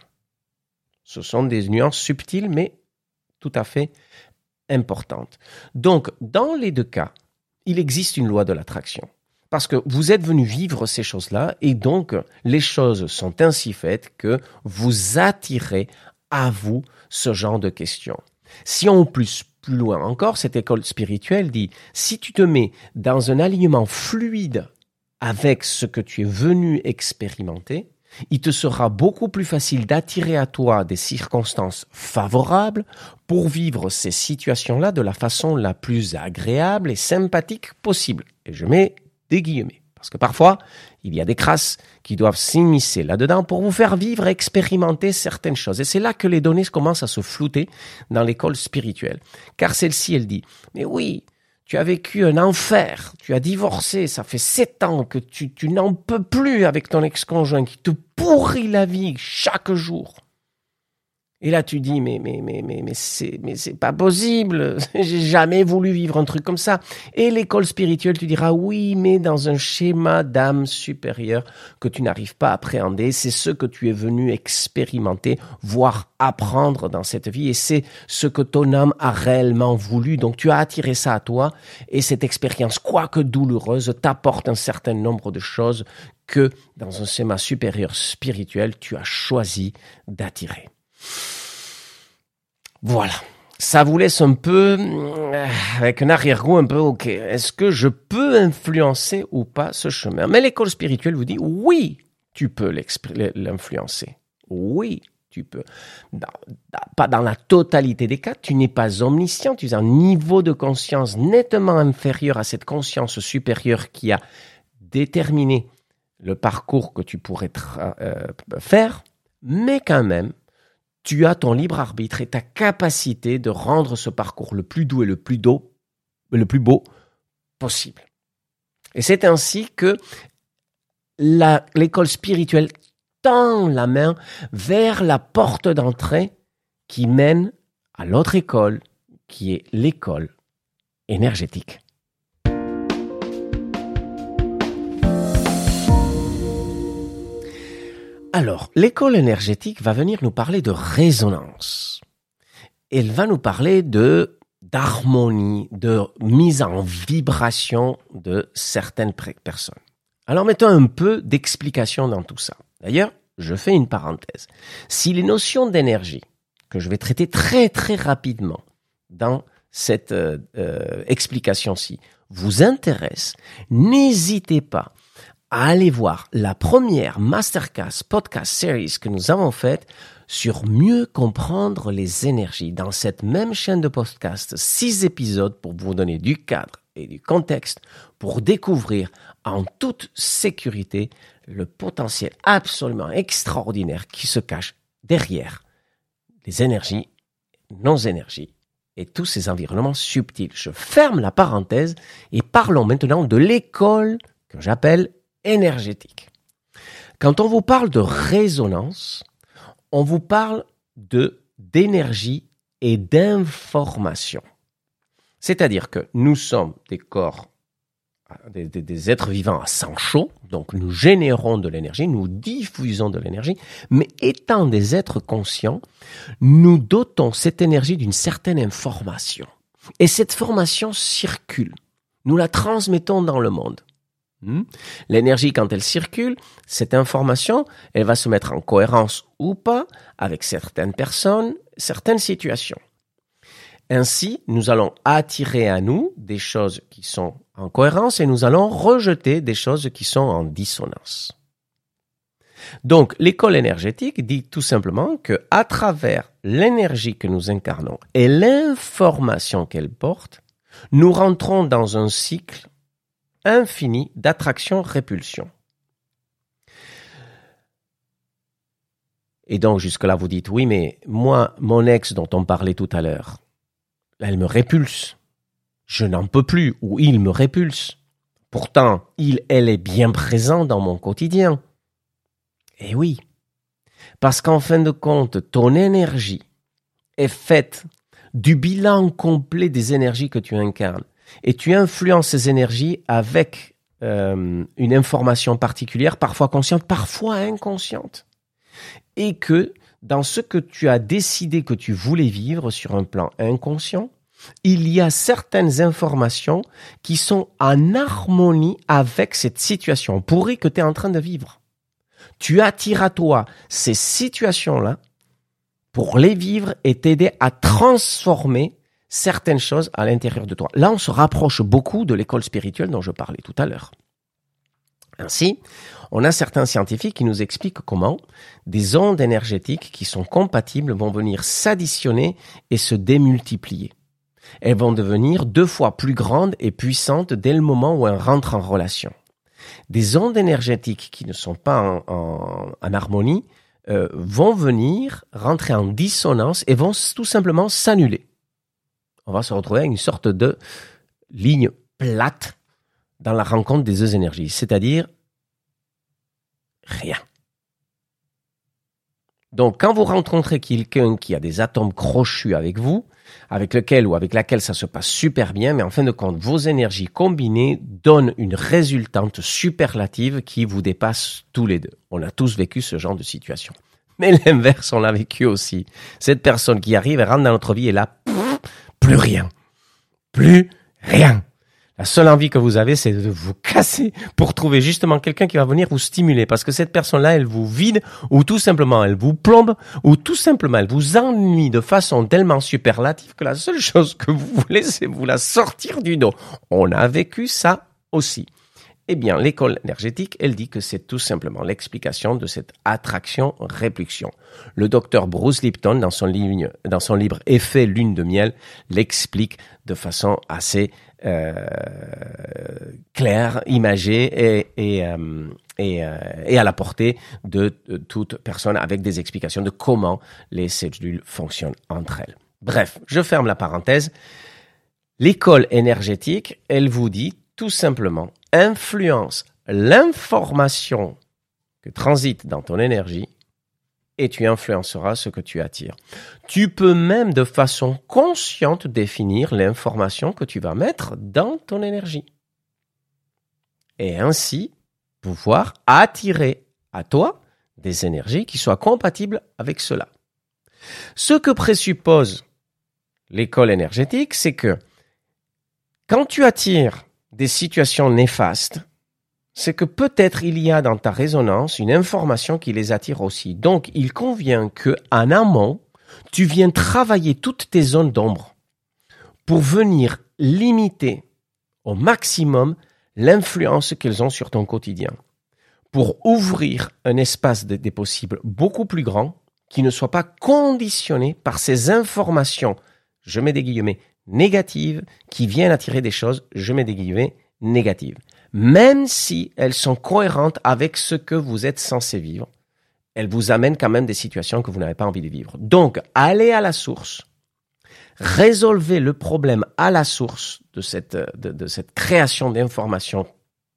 Ce sont des nuances subtiles, mais tout à fait importantes. Donc, dans les deux cas, il existe une loi de l'attraction. Parce que vous êtes venu vivre ces choses-là, et donc les choses sont ainsi faites que vous attirez à vous ce genre de questions. Si on pousse plus loin encore, cette école spirituelle dit, si tu te mets dans un alignement fluide avec ce que tu es venu expérimenter, il te sera beaucoup plus facile d'attirer à toi des circonstances favorables pour vivre ces situations-là de la façon la plus agréable et sympathique possible. Et je mets des guillemets, parce que parfois, il y a des crasses qui doivent s'immiscer là-dedans pour vous faire vivre et expérimenter certaines choses. Et c'est là que les données commencent à se flouter dans l'école spirituelle. Car celle-ci, elle dit, mais oui, tu as vécu un enfer, tu as divorcé, ça fait sept ans que tu, tu n'en peux plus avec ton ex-conjoint qui te pourrit la vie chaque jour. Et là, tu dis, mais, mais, mais, mais, mais, c'est, mais c'est pas possible, j'ai jamais voulu vivre un truc comme ça. Et l'école spirituelle, tu diras, oui, mais dans un schéma d'âme supérieure que tu n'arrives pas à appréhender, c'est ce que tu es venu expérimenter, voire apprendre dans cette vie, et c'est ce que ton âme a réellement voulu. Donc, tu as attiré ça à toi, et cette expérience, quoique douloureuse, t'apporte un certain nombre de choses que, dans un schéma supérieur spirituel, tu as choisi d'attirer. Voilà, ça vous laisse un peu, avec un arrière-goût un peu, ok, est-ce que je peux influencer ou pas ce chemin? Mais l'école spirituelle vous dit, oui, tu peux l'influencer, oui, tu peux. Dans, pas dans la totalité des cas, tu n'es pas omniscient, tu as un niveau de conscience nettement inférieur à cette conscience supérieure qui a déterminé le parcours que tu pourrais tra- euh, faire, mais quand même, tu as ton libre arbitre et ta capacité de rendre ce parcours le plus doux et le plus, doux, le plus beau possible. Et c'est ainsi que la, l'école spirituelle tend la main vers la porte d'entrée qui mène à l'autre école, qui est l'école énergétique. Alors, l'école énergétique va venir nous parler de résonance. Elle va nous parler de d'harmonie, de mise en vibration de certaines personnes. Alors, mettons un peu d'explication dans tout ça. D'ailleurs, je fais une parenthèse. Si les notions d'énergie, que je vais traiter très très rapidement dans cette euh, euh, explication-ci, vous intéressent, n'hésitez pas à aller voir la première Masterclass Podcast Series que nous avons faite sur mieux comprendre les énergies. Dans cette même chaîne de podcast, six épisodes pour vous donner du cadre et du contexte pour découvrir en toute sécurité le potentiel absolument extraordinaire qui se cache derrière les énergies, nos-énergies et tous ces environnements subtils. Je ferme la parenthèse et parlons maintenant de l'école que j'appelle énergétique. Quand on vous parle de résonance, on vous parle de, d'énergie et d'information. C'est-à-dire que nous sommes des corps, des, des, des êtres vivants à sang chaud, donc nous générons de l'énergie, nous diffusons de l'énergie, mais étant des êtres conscients, nous dotons cette énergie d'une certaine information. Et cette information circule. Nous la transmettons dans le monde. L'énergie, quand elle circule, cette information, elle va se mettre en cohérence ou pas avec certaines personnes, certaines situations. Ainsi, nous allons attirer à nous des choses qui sont en cohérence et nous allons rejeter des choses qui sont en dissonance. Donc, l'école énergétique dit tout simplement que à travers l'énergie que nous incarnons et l'information qu'elle porte, nous rentrons dans un cycle infini d'attraction-répulsion. Et donc, jusque-là, vous dites, oui, mais moi, mon ex dont on parlait tout à l'heure, elle me répulse. Je n'en peux plus, ou il me répulse. Pourtant, il, elle est bien présent dans mon quotidien. Eh oui, parce qu'en fin de compte, ton énergie est faite du bilan complet des énergies que tu incarnes. Et tu influences ces énergies avec euh, une information particulière, parfois consciente, parfois inconsciente. Et que dans ce que tu as décidé que tu voulais vivre sur un plan inconscient, il y a certaines informations qui sont en harmonie avec cette situation pourrie que tu es en train de vivre. Tu attires à toi ces situations-là pour les vivre et t'aider à transformer certaines choses à l'intérieur de toi. Là, on se rapproche beaucoup de l'école spirituelle dont je parlais tout à l'heure. Ainsi, on a certains scientifiques qui nous expliquent comment des ondes énergétiques qui sont compatibles vont venir s'additionner et se démultiplier. Elles vont devenir deux fois plus grandes et puissantes dès le moment où elles rentrent en relation. Des ondes énergétiques qui ne sont pas en, en, en harmonie euh, vont venir rentrer en dissonance et vont tout simplement s'annuler. On va se retrouver avec une sorte de ligne plate dans la rencontre des deux énergies, c'est-à-dire rien. Donc, quand vous rencontrez quelqu'un qui a des atomes crochus avec vous, avec lequel ou avec laquelle ça se passe super bien, mais en fin de compte, vos énergies combinées donnent une résultante superlative qui vous dépasse tous les deux. On a tous vécu ce genre de situation. Mais l'inverse, on l'a vécu aussi. Cette personne qui arrive, elle rentre dans notre vie et là, pff, plus rien. Plus rien. La seule envie que vous avez, c'est de vous casser pour trouver justement quelqu'un qui va venir vous stimuler. Parce que cette personne-là, elle vous vide, ou tout simplement elle vous plombe, ou tout simplement elle vous ennuie de façon tellement superlative que la seule chose que vous voulez, c'est vous la sortir du dos. On a vécu ça aussi. Eh bien, l'école énergétique, elle dit que c'est tout simplement l'explication de cette attraction-répulsion. Le docteur Bruce Lipton, dans son, ligne, dans son livre « Effet lune de miel », l'explique de façon assez euh, claire, imagée et, et, euh, et, euh, et à la portée de, de toute personne avec des explications de comment les cellules fonctionnent entre elles. Bref, je ferme la parenthèse. L'école énergétique, elle vous dit tout simplement, influence l'information que transite dans ton énergie et tu influenceras ce que tu attires. Tu peux même de façon consciente définir l'information que tu vas mettre dans ton énergie. Et ainsi pouvoir attirer à toi des énergies qui soient compatibles avec cela. Ce que présuppose l'école énergétique, c'est que quand tu attires des situations néfastes, c'est que peut-être il y a dans ta résonance une information qui les attire aussi. Donc, il convient qu'en amont, tu viennes travailler toutes tes zones d'ombre pour venir limiter au maximum l'influence qu'elles ont sur ton quotidien, pour ouvrir un espace de- des possibles beaucoup plus grand qui ne soit pas conditionné par ces informations, je mets des guillemets, négatives, qui viennent attirer des choses, je mets des guillemets, négatives. Même si elles sont cohérentes avec ce que vous êtes censé vivre, elles vous amènent quand même des situations que vous n'avez pas envie de vivre. Donc, allez à la source, résolvez le problème à la source de cette, de, de cette création d'informations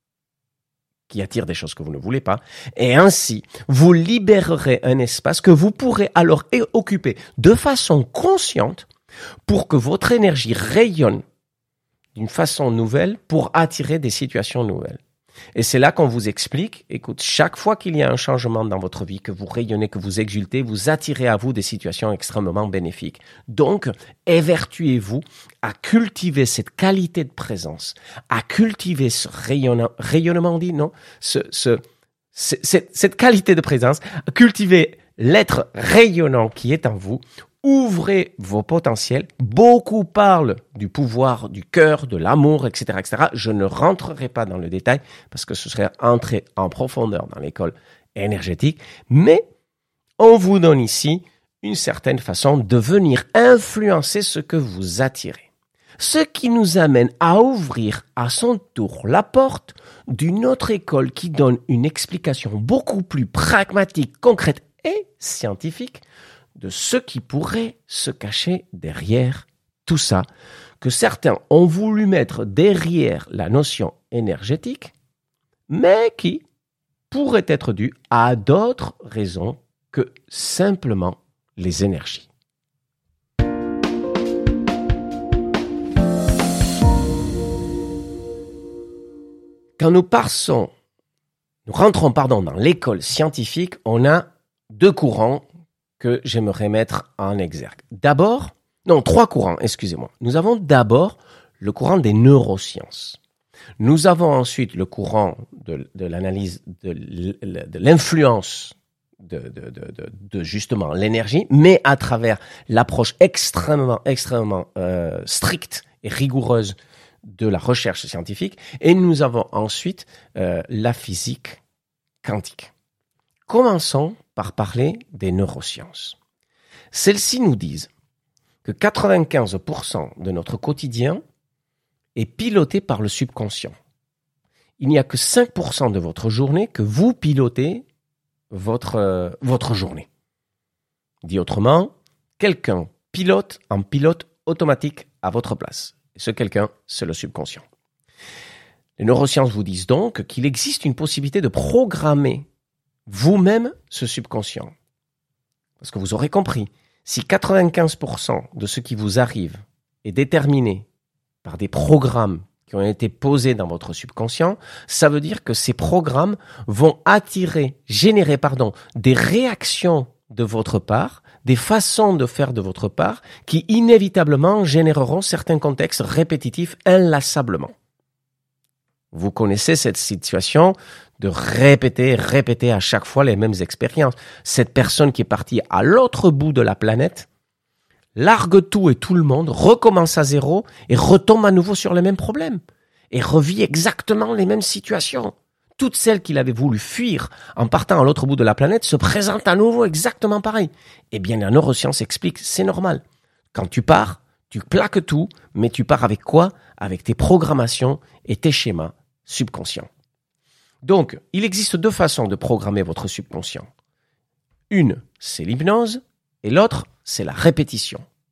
qui attire des choses que vous ne voulez pas, et ainsi, vous libérerez un espace que vous pourrez alors occuper de façon consciente pour que votre énergie rayonne d'une façon nouvelle pour attirer des situations nouvelles. Et c'est là qu'on vous explique, écoute, chaque fois qu'il y a un changement dans votre vie, que vous rayonnez, que vous exultez, vous attirez à vous des situations extrêmement bénéfiques. Donc, évertuez-vous à cultiver cette qualité de présence, à cultiver ce rayonnement, rayonnement dit, non, ce, ce, ce, cette, cette qualité de présence, à cultiver l'être rayonnant qui est en vous. Ouvrez vos potentiels. Beaucoup parlent du pouvoir du cœur, de l'amour, et cetera, et cetera. Je ne rentrerai pas dans le détail parce que ce serait entrer en profondeur dans l'école énergétique. Mais on vous donne ici une certaine façon de venir influencer ce que vous attirez. Ce qui nous amène à ouvrir à son tour la porte d'une autre école qui donne une explication beaucoup plus pragmatique, concrète et scientifique de ce qui pourrait se cacher derrière tout ça, que certains ont voulu mettre derrière la notion énergétique, mais qui pourrait être due à d'autres raisons que simplement les énergies. Quand nous passons, nous rentrons pardon, dans l'école scientifique, on a deux courants que j'aimerais mettre en exergue. D'abord, non, trois courants, excusez-moi. Nous avons d'abord le courant des neurosciences. Nous avons ensuite le courant de, de l'analyse de, de l'influence de, de, de, de, de justement l'énergie, mais à travers l'approche extrêmement, extrêmement euh, stricte et rigoureuse de la recherche scientifique. Et nous avons ensuite euh, la physique quantique. Commençons par parler des neurosciences. Celles-ci nous disent que quatre-vingt-quinze pour cent de notre quotidien est piloté par le subconscient. Il n'y a que cinq pour cent de votre journée que vous pilotez votre, euh, votre journée. Dit autrement, quelqu'un pilote en pilote automatique à votre place. Et ce quelqu'un, c'est le subconscient. Les neurosciences vous disent donc qu'il existe une possibilité de programmer vous-même ce subconscient. Parce que vous aurez compris, si quatre-vingt-quinze pour cent de ce qui vous arrive est déterminé par des programmes qui ont été posés dans votre subconscient, ça veut dire que ces programmes vont attirer, générer, pardon, des réactions de votre part, des façons de faire de votre part, qui inévitablement généreront certains contextes répétitifs inlassablement. Vous connaissez cette situation de répéter, répéter à chaque fois les mêmes expériences. Cette personne qui est partie à l'autre bout de la planète largue tout et tout le monde, recommence à zéro et retombe à nouveau sur les mêmes problèmes et revit exactement les mêmes situations. Toutes celles qu'il avait voulu fuir en partant à l'autre bout de la planète se présentent à nouveau exactement pareil. Eh bien, la neuroscience explique, c'est normal. Quand tu pars, tu plaques tout, mais tu pars avec quoi? Avec tes programmations et tes schémas subconscients. Donc, il existe deux façons de programmer votre subconscient. Une, c'est l'hypnose, et l'autre, c'est la répétition.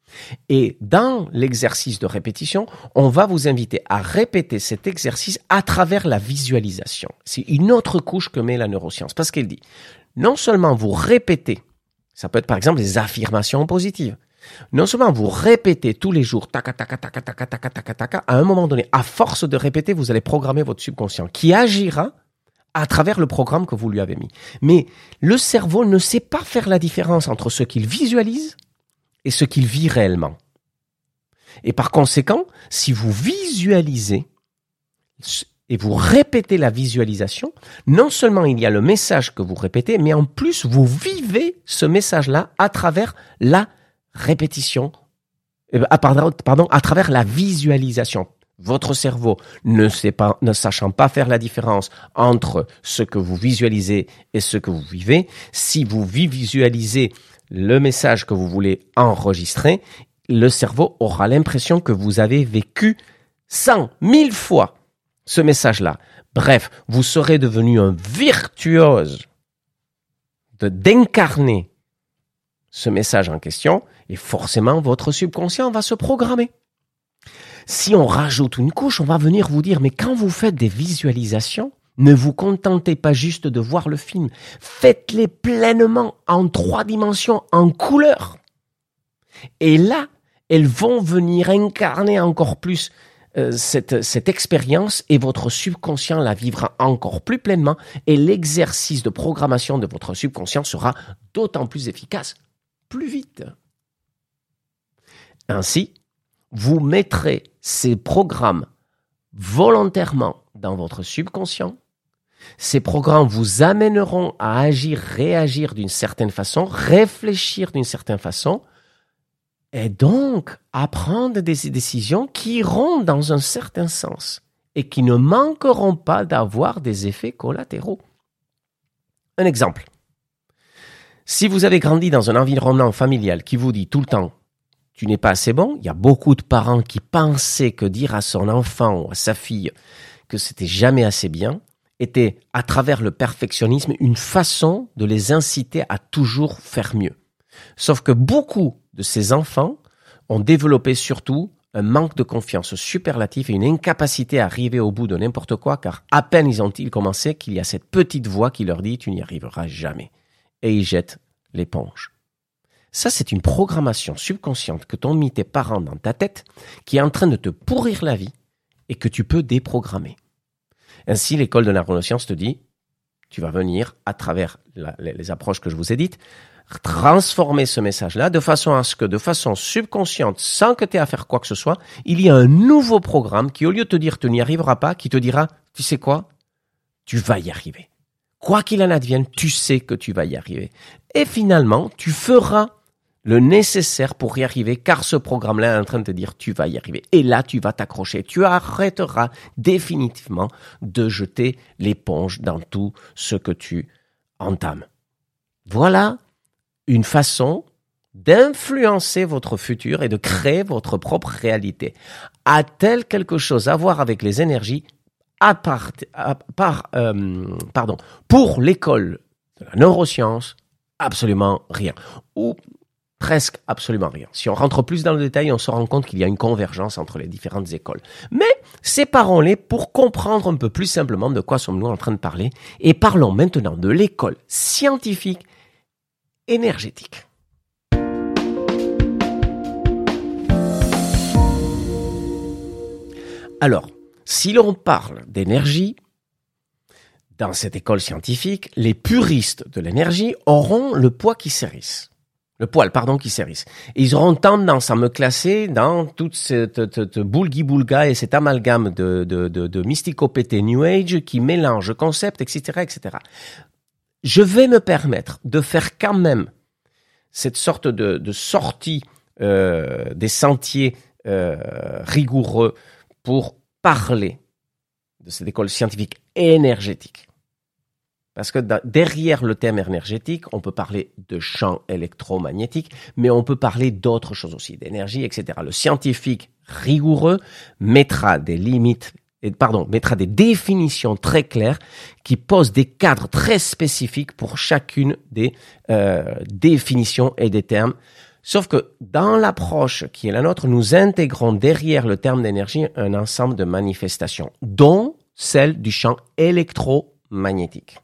Et dans l'exercice de répétition, on va vous inviter à répéter cet exercice à travers la visualisation. C'est une autre couche que met la neuroscience, parce qu'elle dit, non seulement vous répétez, ça peut être par exemple des affirmations positives, non seulement vous répétez tous les jours, taca, taca, taca, taca, taca, taca, taca, à un moment donné, à force de répéter, vous allez programmer votre subconscient qui agira à travers le programme que vous lui avez mis. Mais le cerveau ne sait pas faire la différence entre ce qu'il visualise et ce qu'il vit réellement. Et par conséquent, si vous visualisez et vous répétez la visualisation, non seulement il y a le message que vous répétez, mais en plus vous vivez ce message-là à travers la répétition, ah, pardon, pardon, à travers la visualisation. Votre cerveau ne sait pas, ne sachant pas faire la différence entre ce que vous visualisez et ce que vous vivez, si vous visualisez le message que vous voulez enregistrer, le cerveau aura l'impression que vous avez vécu cent, mille fois ce message-là. Bref, vous serez devenu un virtuose de, d'incarner ce message en question et forcément votre subconscient va se programmer. Si on rajoute une couche, on va venir vous dire, mais quand vous faites des visualisations, ne vous contentez pas juste de voir le film. Faites-les pleinement en trois dimensions, en couleur. Et là, elles vont venir incarner encore plus euh, cette, cette expérience et votre subconscient la vivra encore plus pleinement et l'exercice de programmation de votre subconscient sera d'autant plus efficace, plus vite. Ainsi, vous mettrez ces programmes volontairement dans votre subconscient. Ces programmes vous amèneront à agir, réagir d'une certaine façon, réfléchir d'une certaine façon, et donc à prendre des décisions qui iront dans un certain sens et qui ne manqueront pas d'avoir des effets collatéraux. Un exemple. Si vous avez grandi dans un environnement familial qui vous dit tout le temps « tu n'es pas assez bon », il y a beaucoup de parents qui pensaient que dire à son enfant ou à sa fille que c'était jamais assez bien était, à travers le perfectionnisme, une façon de les inciter à toujours faire mieux. Sauf que beaucoup de ces enfants ont développé surtout un manque de confiance superlatif et une incapacité à arriver au bout de n'importe quoi, car à peine ils ont-ils commencé qu'il y a cette petite voix qui leur dit « tu n'y arriveras jamais ». Et ils jettent l'éponge. Ça, c'est une programmation subconsciente que t'ont mis tes parents dans ta tête qui est en train de te pourrir la vie et que tu peux déprogrammer. Ainsi, l'école de la neuroscience te dit, tu vas venir, à travers la, les, les approches que je vous ai dites, transformer ce message-là de façon à ce que, de façon subconsciente, sans que tu aies à faire quoi que ce soit, il y a un nouveau programme qui, au lieu de te dire tu n'y arriveras pas, qui te dira, tu sais quoi, tu vas y arriver. Quoi qu'il en advienne, tu sais que tu vas y arriver. Et finalement, tu feras le nécessaire pour y arriver, car ce programme-là est en train de te dire tu vas y arriver. Et là, tu vas t'accrocher. Tu arrêteras définitivement de jeter l'éponge dans tout ce que tu entames. Voilà une façon d'influencer votre futur et de créer votre propre réalité. A-t-elle quelque chose à voir avec les énergies à part, à part, euh, pardon, pour l'école de la neuroscience, absolument rien. Ou presque absolument rien. Si on rentre plus dans le détail, on se rend compte qu'il y a une convergence entre les différentes écoles. Mais séparons-les pour comprendre un peu plus simplement de quoi sommes-nous en train de parler et parlons maintenant de l'école scientifique énergétique. Alors, si l'on parle d'énergie, dans cette école scientifique, les puristes de l'énergie auront le poids qui s'érisse. Le poil, pardon, qui s'érisse. Et ils auront tendance à me classer dans toute cette, cette, cette boulgui-boulga et cet amalgame de, de, de, de mysticopété New Age qui mélange concepts, et cetera, et cetera. Je vais me permettre de faire quand même cette sorte de, de sortie euh, des sentiers euh, rigoureux pour parler de cette école scientifique énergétique. Parce que derrière le thème énergétique, on peut parler de champs électromagnétiques, mais on peut parler d'autres choses aussi, d'énergie, et cetera. Le scientifique rigoureux mettra des limites, et, pardon, mettra des définitions très claires qui posent des cadres très spécifiques pour chacune des euh, définitions et des termes Sauf que dans l'approche qui est la nôtre, nous intégrons derrière le terme d'énergie un ensemble de manifestations, dont celle du champ électromagnétique.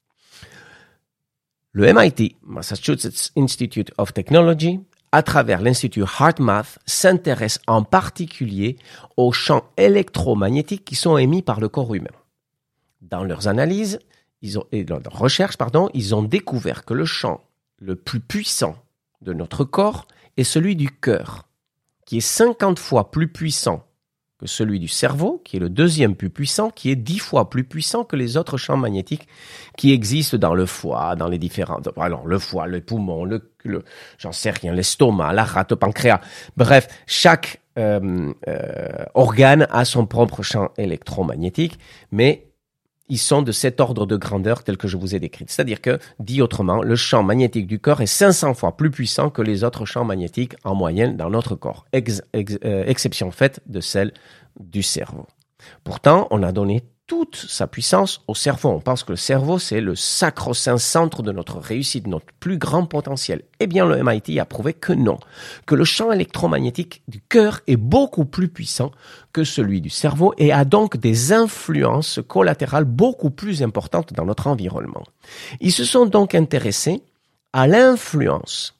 Le M I T, Massachusetts Institute of Technology, à travers l'Institut HeartMath, s'intéresse en particulier aux champs électromagnétiques qui sont émis par le corps humain. Dans leurs analyses ils ont, et dans leurs recherches, pardon, ils ont découvert que le champ le plus puissant de notre corps est celui du cœur, qui est cinquante fois plus puissant que celui du cerveau, qui est le deuxième plus puissant, qui est dix fois plus puissant que les autres champs magnétiques qui existent dans le foie, dans les différents... Alors, le foie, le poumon, le, le j'en sais rien, l'estomac, la rate, le pancréas. Bref, chaque euh, euh, organe a son propre champ électromagnétique, mais ils sont de cet ordre de grandeur tel que je vous ai décrit. C'est-à-dire que, dit autrement, le champ magnétique du corps est cinq cents fois plus puissant que les autres champs magnétiques en moyenne dans notre corps, ex, ex, euh, exception faite de celle du cerveau. Pourtant, on a donné toute sa puissance au cerveau. On pense que le cerveau, c'est le sacro-saint centre de notre réussite, notre plus grand potentiel. Eh bien, le M I T a prouvé que non, que le champ électromagnétique du cœur est beaucoup plus puissant que celui du cerveau et a donc des influences collatérales beaucoup plus importantes dans notre environnement. Ils se sont donc intéressés à l'influence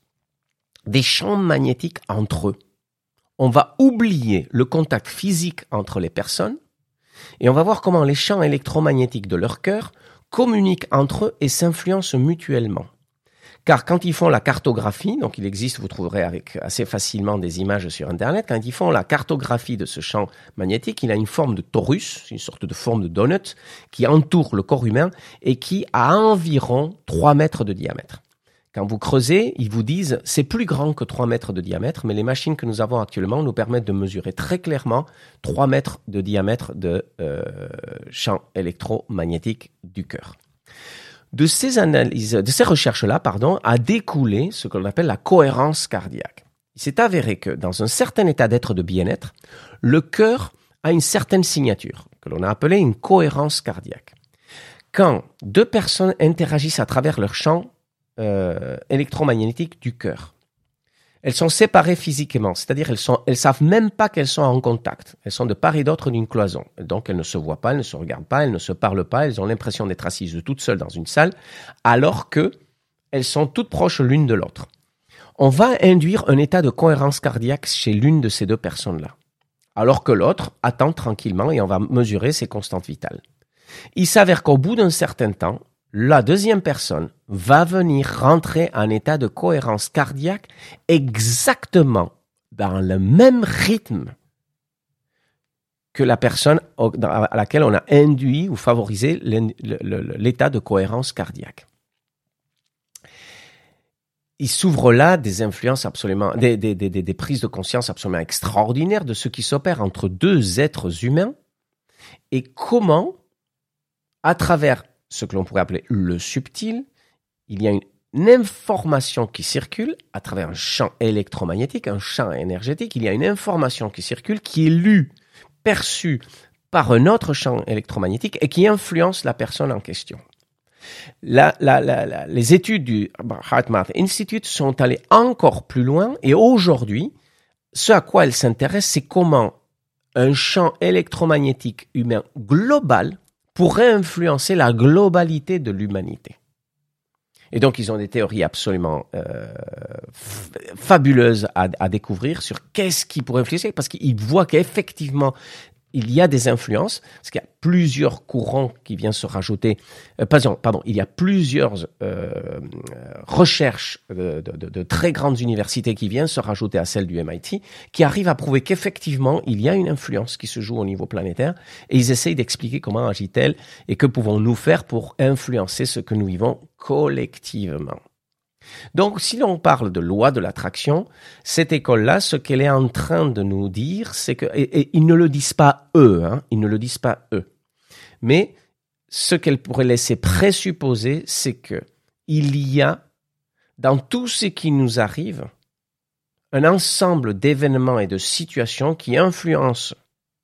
des champs magnétiques entre eux. On va oublier le contact physique entre les personnes et on va voir comment les champs électromagnétiques de leur cœur communiquent entre eux et s'influencent mutuellement. Car quand ils font la cartographie, donc il existe, vous trouverez avec assez facilement des images sur Internet, quand ils font la cartographie de ce champ magnétique, il a une forme de torus, une sorte de forme de donut, qui entoure le corps humain et qui a environ trois mètres de diamètre. Quand vous creusez, ils vous disent c'est plus grand que trois mètres de diamètre, mais les machines que nous avons actuellement nous permettent de mesurer très clairement trois mètres de diamètre de euh, champ électromagnétique du cœur. De ces analyses, de ces recherches-là, pardon, a découlé ce qu'on appelle la cohérence cardiaque. Il s'est avéré que dans un certain état d'être de bien-être, le cœur a une certaine signature que l'on a appelée une cohérence cardiaque. Quand deux personnes interagissent à travers leur champ Euh, électromagnétiques du cœur. Elles sont séparées physiquement, c'est-à-dire elles sont, elles savent même pas qu'elles sont en contact. Elles sont de part et d'autre d'une cloison. Donc elles ne se voient pas, elles ne se regardent pas, elles ne se parlent pas, elles ont l'impression d'être assises toutes seules dans une salle, alors que elles sont toutes proches l'une de l'autre. On va induire un état de cohérence cardiaque chez l'une de ces deux personnes-là, alors que l'autre attend tranquillement et on va mesurer ses constantes vitales. Il s'avère qu'au bout d'un certain temps, la deuxième personne va venir rentrer en état de cohérence cardiaque exactement dans le même rythme que la personne à laquelle on a induit ou favorisé l'état de cohérence cardiaque. Il s'ouvre là des influences absolument, des, des, des, des prises de conscience absolument extraordinaires de ce qui s'opère entre deux êtres humains et comment, à travers ce que l'on pourrait appeler le subtil, il y a une, une information qui circule à travers un champ électromagnétique, un champ énergétique, il y a une information qui circule, qui est lue, perçue par un autre champ électromagnétique et qui influence la personne en question. La, la, la, la, les études du HeartMath Institute sont allées encore plus loin et aujourd'hui, ce à quoi elles s'intéressent, c'est comment un champ électromagnétique humain global pourrait influencer la globalité de l'humanité. Et donc, ils ont des théories absolument euh, f- fabuleuses à, à découvrir sur qu'est-ce qui pourrait influencer, parce qu'ils voient qu'effectivement, il y a des influences, parce qu'il y a plusieurs courants qui viennent se rajouter, euh, pardon, pardon, il y a plusieurs euh, recherches de, de, de, de très grandes universités qui viennent se rajouter à celle du M I T, qui arrivent à prouver qu'effectivement, il y a une influence qui se joue au niveau planétaire, et ils essayent d'expliquer comment agit-elle et que pouvons-nous faire pour influencer ce que nous vivons collectivement. Donc, si l'on parle de loi de l'attraction, cette école-là, ce qu'elle est en train de nous dire, c'est que, et, et ils ne le disent pas eux, hein, ils ne le disent pas eux, mais ce qu'elle pourrait laisser présupposer, c'est que il y a, dans tout ce qui nous arrive, un ensemble d'événements et de situations qui influencent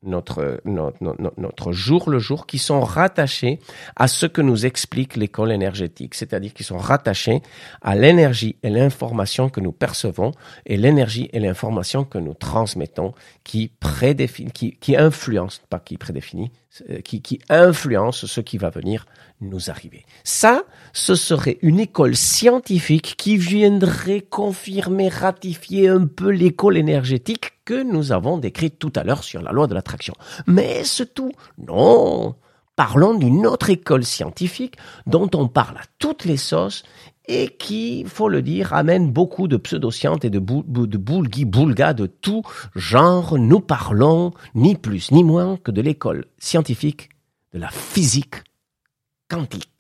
notre, notre, notre, notre jour le jour, qui sont rattachés à ce que nous explique l'école énergétique, c'est-à-dire qui sont rattachés à l'énergie et l'information que nous percevons et l'énergie et l'information que nous transmettons qui prédéfinit, qui, qui influence, pas qui prédéfinit, qui, qui influence ce qui va venir nous arriver. Ça, ce serait une école scientifique qui viendrait confirmer, ratifier un peu l'école énergétique que nous avons décrite tout à l'heure sur la loi de l'attraction. Mais c'est tout. Non. Parlons d'une autre école scientifique dont on parle à toutes les sauces et qui, faut le dire, amène beaucoup de pseudosciences et de, bou- de boulgui-boulga de tout genre. Nous parlons ni plus ni moins que de l'école scientifique de la physique quantique.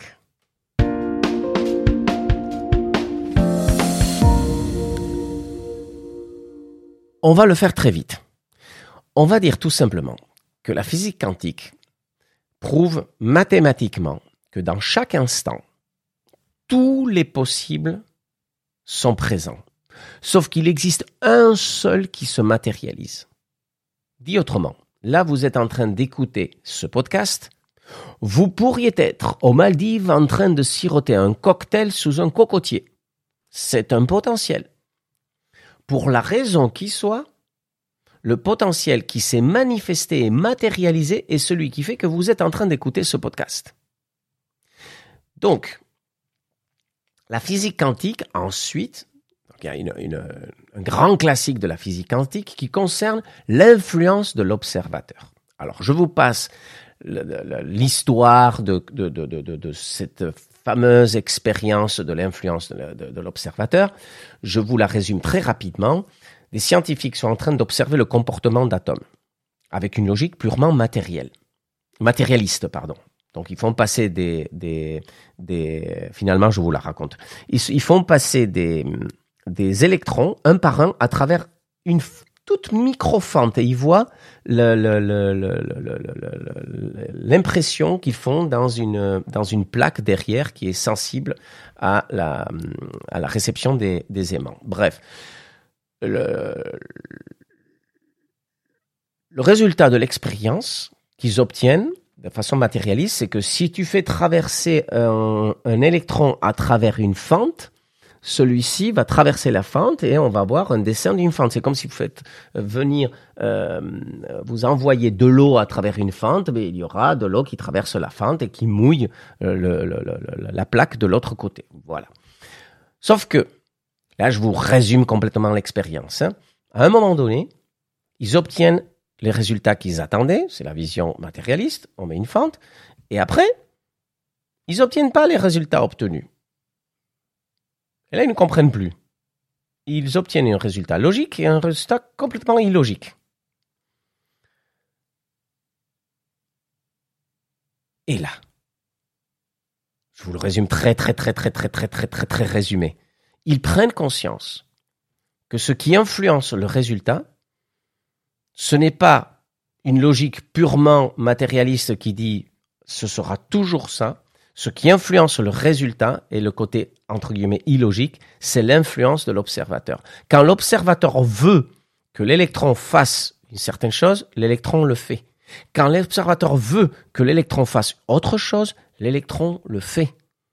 On va le faire très vite. On va dire tout simplement que la physique quantique prouve mathématiquement que dans chaque instant, tous les possibles sont présents. Sauf qu'il existe un seul qui se matérialise. Dit autrement, là vous êtes en train d'écouter ce podcast, vous pourriez être aux Maldives en train de siroter un cocktail sous un cocotier. C'est un potentiel. Pour la raison qui soit, le potentiel qui s'est manifesté et matérialisé est celui qui fait que vous êtes en train d'écouter ce podcast. Donc, la physique quantique, ensuite, donc il y a une, une, un grand classique de la physique quantique qui concerne l'influence de l'observateur. Alors, je vous passe l'histoire de, de, de, de, de, de cette fameuse expérience de l'influence de, de, de l'observateur. Je vous la résume très rapidement. Des scientifiques sont en train d'observer le comportement d'atomes avec une logique purement matérielle, matérialiste, pardon. Donc ils font passer des, des, des finalement je vous la raconte. Ils, ils font passer des, des électrons un par un à travers une toute micro-fente et ils voient le, le, le, le, le, le, l'impression qu'ils font dans une, dans une plaque derrière qui est sensible à la, à la réception des, des aimants. Bref, le, le résultat de l'expérience qu'ils obtiennent de façon matérialiste, c'est que si tu fais traverser un, un électron à travers une fente, celui-ci va traverser la fente et on va voir un dessin d'une fente. C'est comme si vous faites venir, euh, vous envoyez de l'eau à travers une fente, mais il y aura de l'eau qui traverse la fente et qui mouille le, le, le, le, la plaque de l'autre côté. Voilà. Sauf que, là je vous résume complètement l'expérience. Hein. À un moment donné, ils obtiennent les résultats qu'ils attendaient, c'est la vision matérialiste, on met une fente, et après, ils n'obtiennent pas les résultats obtenus. Et là, ils ne comprennent plus. Ils obtiennent un résultat logique et un résultat complètement illogique. Et là, je vous le résume très, très, très, très, très, très, très, très, très résumé. Ils prennent conscience que ce qui influence le résultat, ce n'est pas une logique purement matérialiste qui dit « ce sera toujours ça ». Ce qui influence le résultat et le côté, entre guillemets, illogique, c'est l'influence de l'observateur. Quand l'observateur veut que l'électron fasse une certaine chose, l'électron le fait. Quand l'observateur veut que l'électron fasse autre chose, l'électron le fait.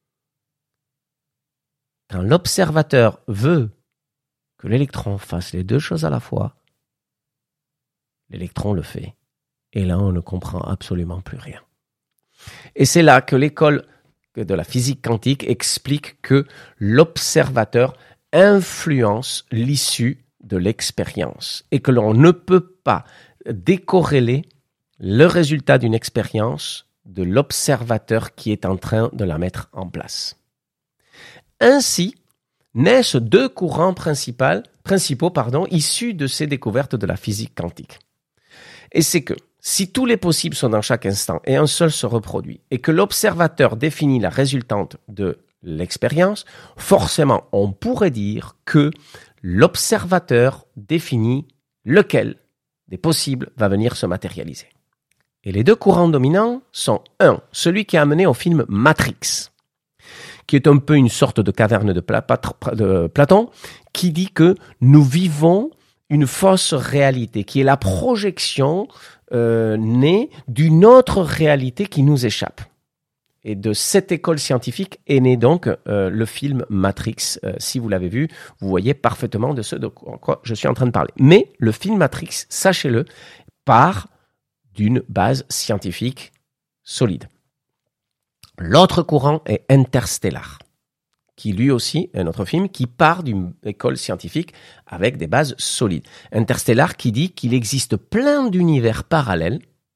Quand l'observateur veut que l'électron fasse les deux choses à la fois, l'électron le fait. Et là, on ne comprend absolument plus rien. Et c'est là que l'école de la physique quantique explique que l'observateur influence l'issue de l'expérience et que l'on ne peut pas décorréler le résultat d'une expérience de l'observateur qui est en train de la mettre en place. Ainsi, naissent deux courants principaux, principaux pardon, issus de ces découvertes de la physique quantique. Et c'est que si tous les possibles sont dans chaque instant et un seul se reproduit, et que l'observateur définit la résultante de l'expérience, forcément on pourrait dire que l'observateur définit lequel des possibles va venir se matérialiser. Et les deux courants dominants sont un, celui qui a amené au film Matrix, qui est un peu une sorte de caverne de, Pla- de Platon, qui dit que nous vivons une fausse réalité, qui est la projection euh, né d'une autre réalité qui nous échappe. Et de cette école scientifique est né donc euh, le film Matrix. Euh, si vous l'avez vu, vous voyez parfaitement de ce de quoi je suis en train de parler. Mais le film Matrix, sachez-le, part d'une base scientifique solide. L'autre courant est Interstellar, qui lui aussi est un autre film qui part d'une école scientifique avec des bases solides. Interstellar qui dit qu'il existe plein d'univers parallèles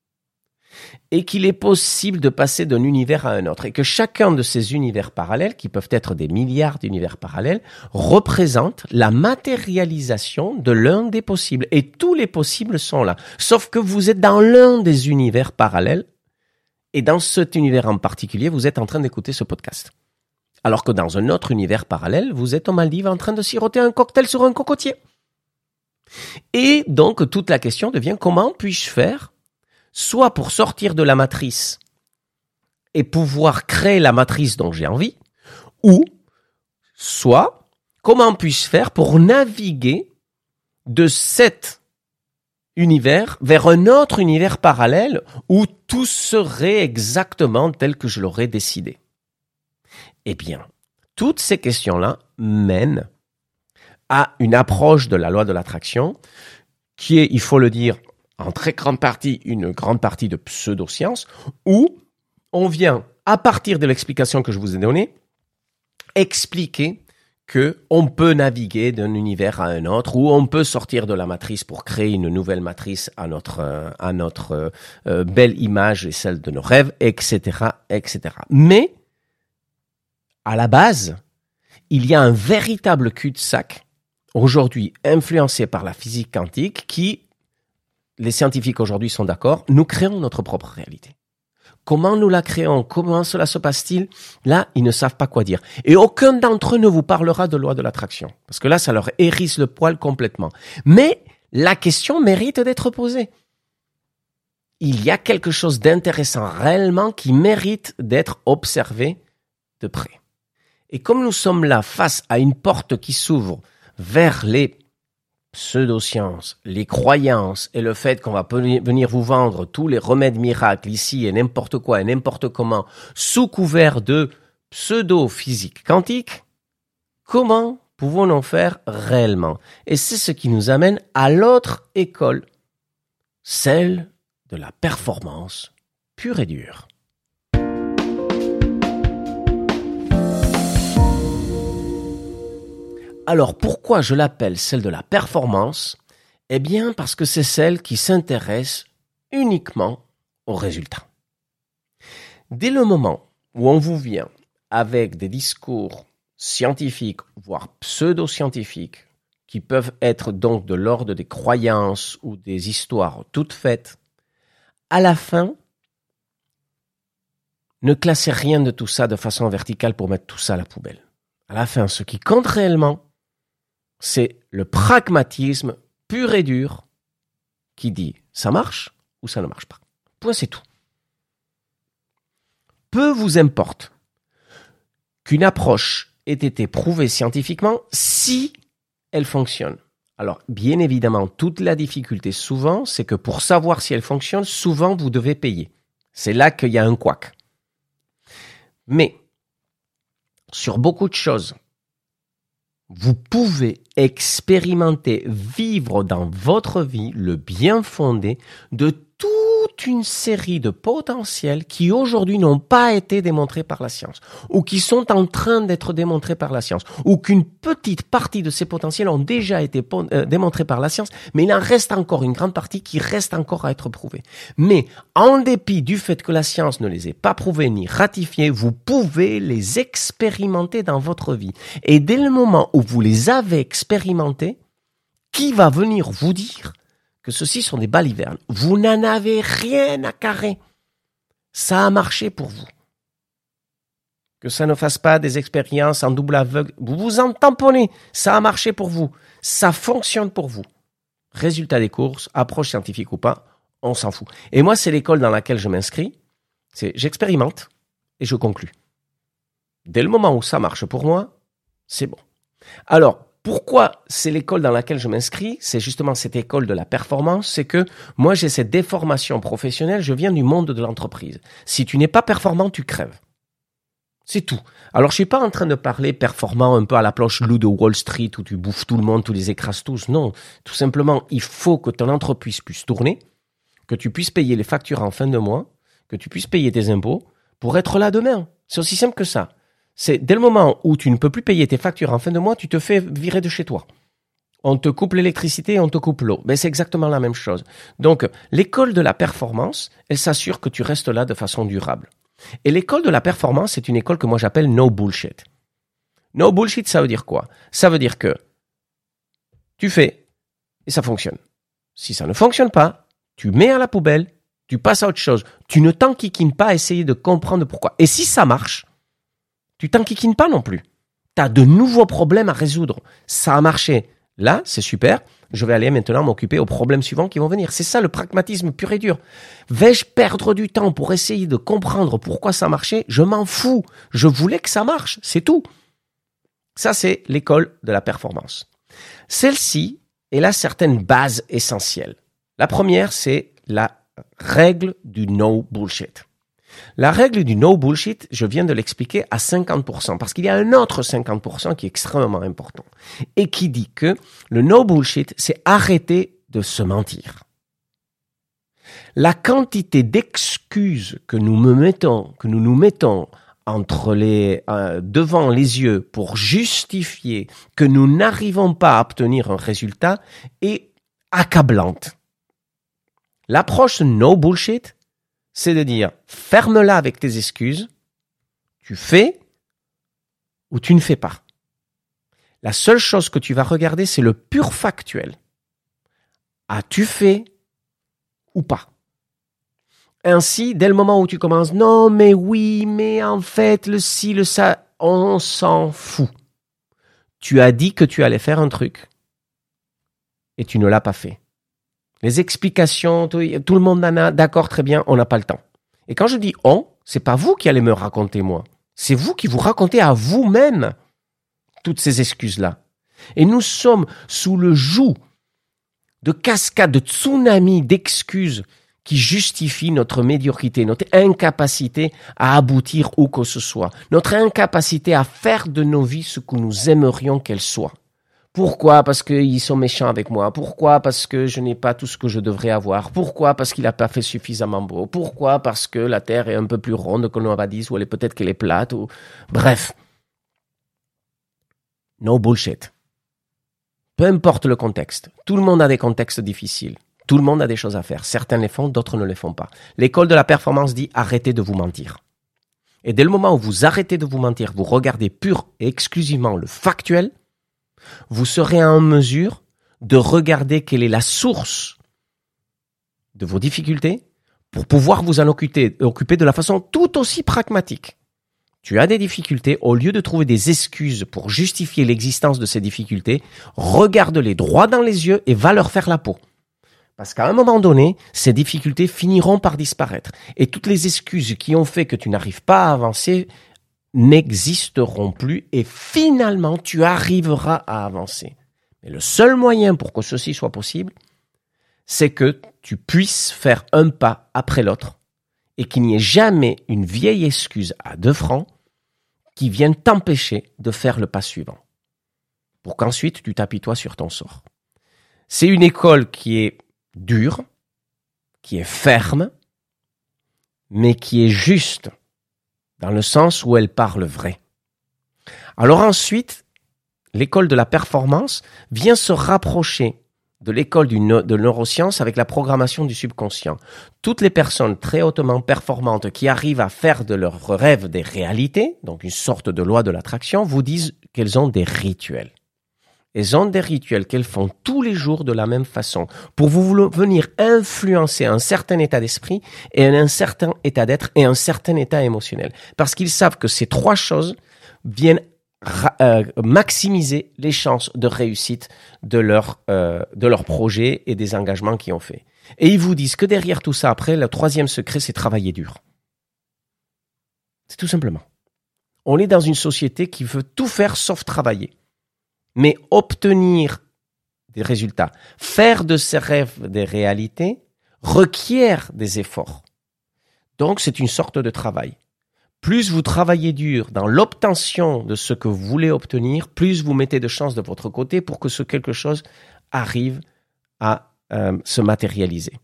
et qu'il est possible de passer d'un univers à un autre, et que chacun de ces univers parallèles, qui peuvent être des milliards d'univers parallèles, représente la matérialisation de l'un des possibles. Et tous les possibles sont là. Sauf que vous êtes dans l'un des univers parallèles, et dans cet univers en particulier, vous êtes en train d'écouter ce podcast. Alors que dans un autre univers parallèle, vous êtes aux Maldives en train de siroter un cocktail sur un cocotier. Et donc, toute la question devient, comment puis-je faire soit pour sortir de la matrice et pouvoir créer la matrice dont j'ai envie, ou soit comment puis-je faire pour naviguer de cet univers vers un autre univers parallèle où tout serait exactement tel que je l'aurais décidé. Eh bien, toutes ces questions-là mènent à une approche de la loi de l'attraction qui est, il faut le dire, en très grande partie, une grande partie de pseudo-science, où on vient, à partir de l'explication que je vous ai donnée, expliquer que on peut naviguer d'un univers à un autre, ou on peut sortir de la matrice pour créer une nouvelle matrice à notre, euh, à notre euh, belle image et celle de nos rêves, et cetera, et cetera. Mais, à la base, il y a un véritable cul-de-sac, aujourd'hui influencé par la physique quantique, qui les scientifiques aujourd'hui sont d'accord, nous créons notre propre réalité. Comment nous la créons? Comment cela se passe-t-il? Là, ils ne savent pas quoi dire. Et aucun d'entre eux ne vous parlera de loi de l'attraction. Parce que là, ça leur hérisse le poil complètement. Mais la question mérite d'être posée. Il y a quelque chose d'intéressant réellement qui mérite d'être observé de près. Et comme nous sommes là face à une porte qui s'ouvre vers les pseudosciences, les croyances et le fait qu'on va venir vous vendre tous les remèdes miracles ici et n'importe quoi et n'importe comment sous couvert de pseudo-physique quantique, comment pouvons-nous faire réellement? Et c'est ce qui nous amène à l'autre école, celle de la performance pure et dure. Alors, pourquoi je l'appelle celle de la performance? Eh bien, parce que c'est celle qui s'intéresse uniquement aux résultats. Dès le moment où on vous vient avec des discours scientifiques, voire pseudo-scientifiques, qui peuvent être donc de l'ordre des croyances ou des histoires toutes faites, à la fin, ne classez rien de tout ça de façon verticale pour mettre tout ça à la poubelle. À la fin, ce qui compte réellement, c'est le pragmatisme pur et dur qui dit ça marche ou ça ne marche pas. Point, c'est tout. Peu vous importe qu'une approche ait été prouvée scientifiquement si elle fonctionne. Alors, bien évidemment, toute la difficulté souvent, c'est que pour savoir si elle fonctionne, souvent vous devez payer. C'est là qu'il y a un couac. Mais, sur beaucoup de choses, vous pouvez expérimenter, vivre dans votre vie le bien fondé de toute une série de potentiels qui aujourd'hui n'ont pas été démontrés par la science ou qui sont en train d'être démontrés par la science ou qu'une petite partie de ces potentiels ont déjà été euh, démontrés par la science, mais il en reste encore une grande partie qui reste encore à être prouvée. Mais en dépit du fait que la science ne les ait pas prouvés ni ratifiés, vous pouvez les expérimenter dans votre vie. Et dès le moment où vous les avez expérimentés, qui va venir vous dire que ceux-ci sont des balivernes? Vous n'en avez rien à carrer. Ça a marché pour vous. Que ça ne fasse pas des expériences en double aveugle. Vous vous en tamponnez. Ça a marché pour vous. Ça fonctionne pour vous. Résultat des courses, approche scientifique ou pas, on s'en fout. Et moi, c'est l'école dans laquelle je m'inscris. C'est j'expérimente et je conclus. Dès le moment où ça marche pour moi, c'est bon. Alors, Pourquoi c'est l'école dans laquelle je m'inscris? C'est justement cette école de la performance. C'est que moi, j'ai cette déformation professionnelle. Je viens du monde de l'entreprise. Si tu n'es pas performant, tu crèves. C'est tout. Alors, je suis pas en train de parler performant un peu à la planche loup de Wall Street où tu bouffes tout le monde, tu les écrases tous. Non. Tout simplement, il faut que ton entreprise puisse tourner, que tu puisses payer les factures en fin de mois, que tu puisses payer tes impôts pour être là demain. C'est aussi simple que ça. C'est dès le moment où tu ne peux plus payer tes factures en fin de mois, tu te fais virer de chez toi. On te coupe l'électricité et on te coupe l'eau. Mais c'est exactement la même chose. Donc, l'école de la performance, elle s'assure que tu restes là de façon durable. Et l'école de la performance, c'est une école que moi j'appelle no bullshit. No bullshit, ça veut dire quoi? Ça veut dire que tu fais et ça fonctionne. Si ça ne fonctionne pas, tu mets à la poubelle, tu passes à autre chose. Tu ne t'enquiquines pas à essayer de comprendre pourquoi. Et si ça marche, tu t'enquiquines pas non plus. Tu as de nouveaux problèmes à résoudre. Ça a marché. Là, c'est super. Je vais aller maintenant m'occuper aux problèmes suivants qui vont venir. C'est ça le pragmatisme pur et dur. Vais-je perdre du temps pour essayer de comprendre pourquoi ça marchait? Je m'en fous. Je voulais que ça marche. C'est tout. Ça, c'est l'école de la performance. Celle-ci, elle a certaines bases essentielles. La première, c'est la règle du no bullshit. La règle du no bullshit, je viens de l'expliquer à cinquante pour cent parce qu'il y a un autre cinquante pour cent qui est extrêmement important et qui dit que le no bullshit, c'est arrêter de se mentir. La quantité d'excuses que nous me mettons, que nous nous mettons entre les, euh, devant les yeux pour justifier que nous n'arrivons pas à obtenir un résultat est accablante. L'approche no bullshit, c'est de dire, ferme-la avec tes excuses, tu fais ou tu ne fais pas. La seule chose que tu vas regarder, c'est le pur factuel. As-tu fait ou pas? Ainsi, dès le moment où tu commences, non, mais oui, mais en fait, le ci, le ça, on s'en fout. Tu as dit que tu allais faire un truc et tu ne l'as pas fait. Les explications, tout, tout le monde en a, d'accord, très bien, on n'a pas le temps. Et quand je dis on, c'est pas vous qui allez me raconter moi. C'est vous qui vous racontez à vous-même toutes ces excuses-là. Et nous sommes sous le joug de cascades, de tsunamis d'excuses qui justifient notre médiocrité, notre incapacité à aboutir où que ce soit, notre incapacité à faire de nos vies ce que nous aimerions qu'elles soient. Pourquoi? Parce qu'ils sont méchants avec moi. Pourquoi? Parce que je n'ai pas tout ce que je devrais avoir. Pourquoi? Parce qu'il n'a pas fait suffisamment beau. Pourquoi? Parce que la Terre est un peu plus ronde que l'on va dire, ou elle est peut-être qu'elle est plate. Ou... Bref. No bullshit. Peu importe le contexte. Tout le monde a des contextes difficiles. Tout le monde a des choses à faire. Certains les font, d'autres ne les font pas. L'école de la performance dit arrêtez de vous mentir. Et dès le moment où vous arrêtez de vous mentir, vous regardez pur et exclusivement le factuel, vous serez en mesure de regarder quelle est la source de vos difficultés pour pouvoir vous en occuper, occuper de la façon tout aussi pragmatique. Tu as des difficultés, au lieu de trouver des excuses pour justifier l'existence de ces difficultés, regarde-les droit dans les yeux et va leur faire la peau. Parce qu'à un moment donné, ces difficultés finiront par disparaître. Et toutes les excuses qui ont fait que tu n'arrives pas à avancer n'existeront plus et finalement tu arriveras à avancer. Mais le seul moyen pour que ceci soit possible, c'est que tu puisses faire un pas après l'autre et qu'il n'y ait jamais une vieille excuse à deux francs qui vienne t'empêcher de faire le pas suivant. Pour qu'ensuite tu t'apitoies sur ton sort. C'est une école qui est dure, qui est ferme, mais qui est juste. Dans le sens où elle parle vrai. Alors ensuite, l'école de la performance vient se rapprocher de l'école du no- de neurosciences avec la programmation du subconscient. Toutes les personnes très hautement performantes qui arrivent à faire de leurs rêves des réalités, donc une sorte de loi de l'attraction, vous disent qu'elles ont des rituels. Elles ont des rituels qu'elles font tous les jours de la même façon pour vous venir influencer un certain état d'esprit et un certain état d'être et un certain état émotionnel. Parce qu'ils savent que ces trois choses viennent euh, maximiser les chances de réussite de leur, euh, de leur projet et des engagements qu'ils ont faits. Et ils vous disent que derrière tout ça, après, le troisième secret, c'est travailler dur. C'est tout simplement. On est dans une société qui veut tout faire sauf travailler. Mais obtenir des résultats, faire de ses rêves des réalités, requiert des efforts. Donc, c'est une sorte de travail. Plus vous travaillez dur dans l'obtention de ce que vous voulez obtenir, plus vous mettez de chances de votre côté pour que ce quelque chose arrive à euh, se matérialiser.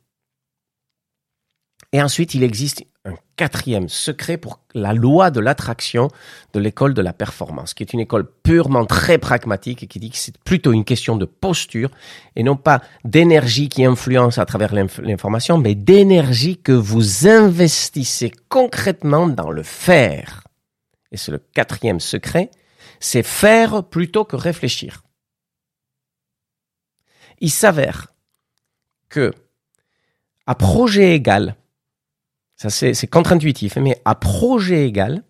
Et ensuite, il existe un quatrième secret pour la loi de l'attraction de l'école de la performance, qui est une école purement très pragmatique et qui dit que c'est plutôt une question de posture et non pas d'énergie qui influence à travers l'inf- l'information, mais d'énergie que vous investissez concrètement dans le faire. Et c'est le quatrième secret, c'est faire plutôt que réfléchir. Il s'avère que à projet égal, ça c'est, c'est contre-intuitif, mais à projet égal,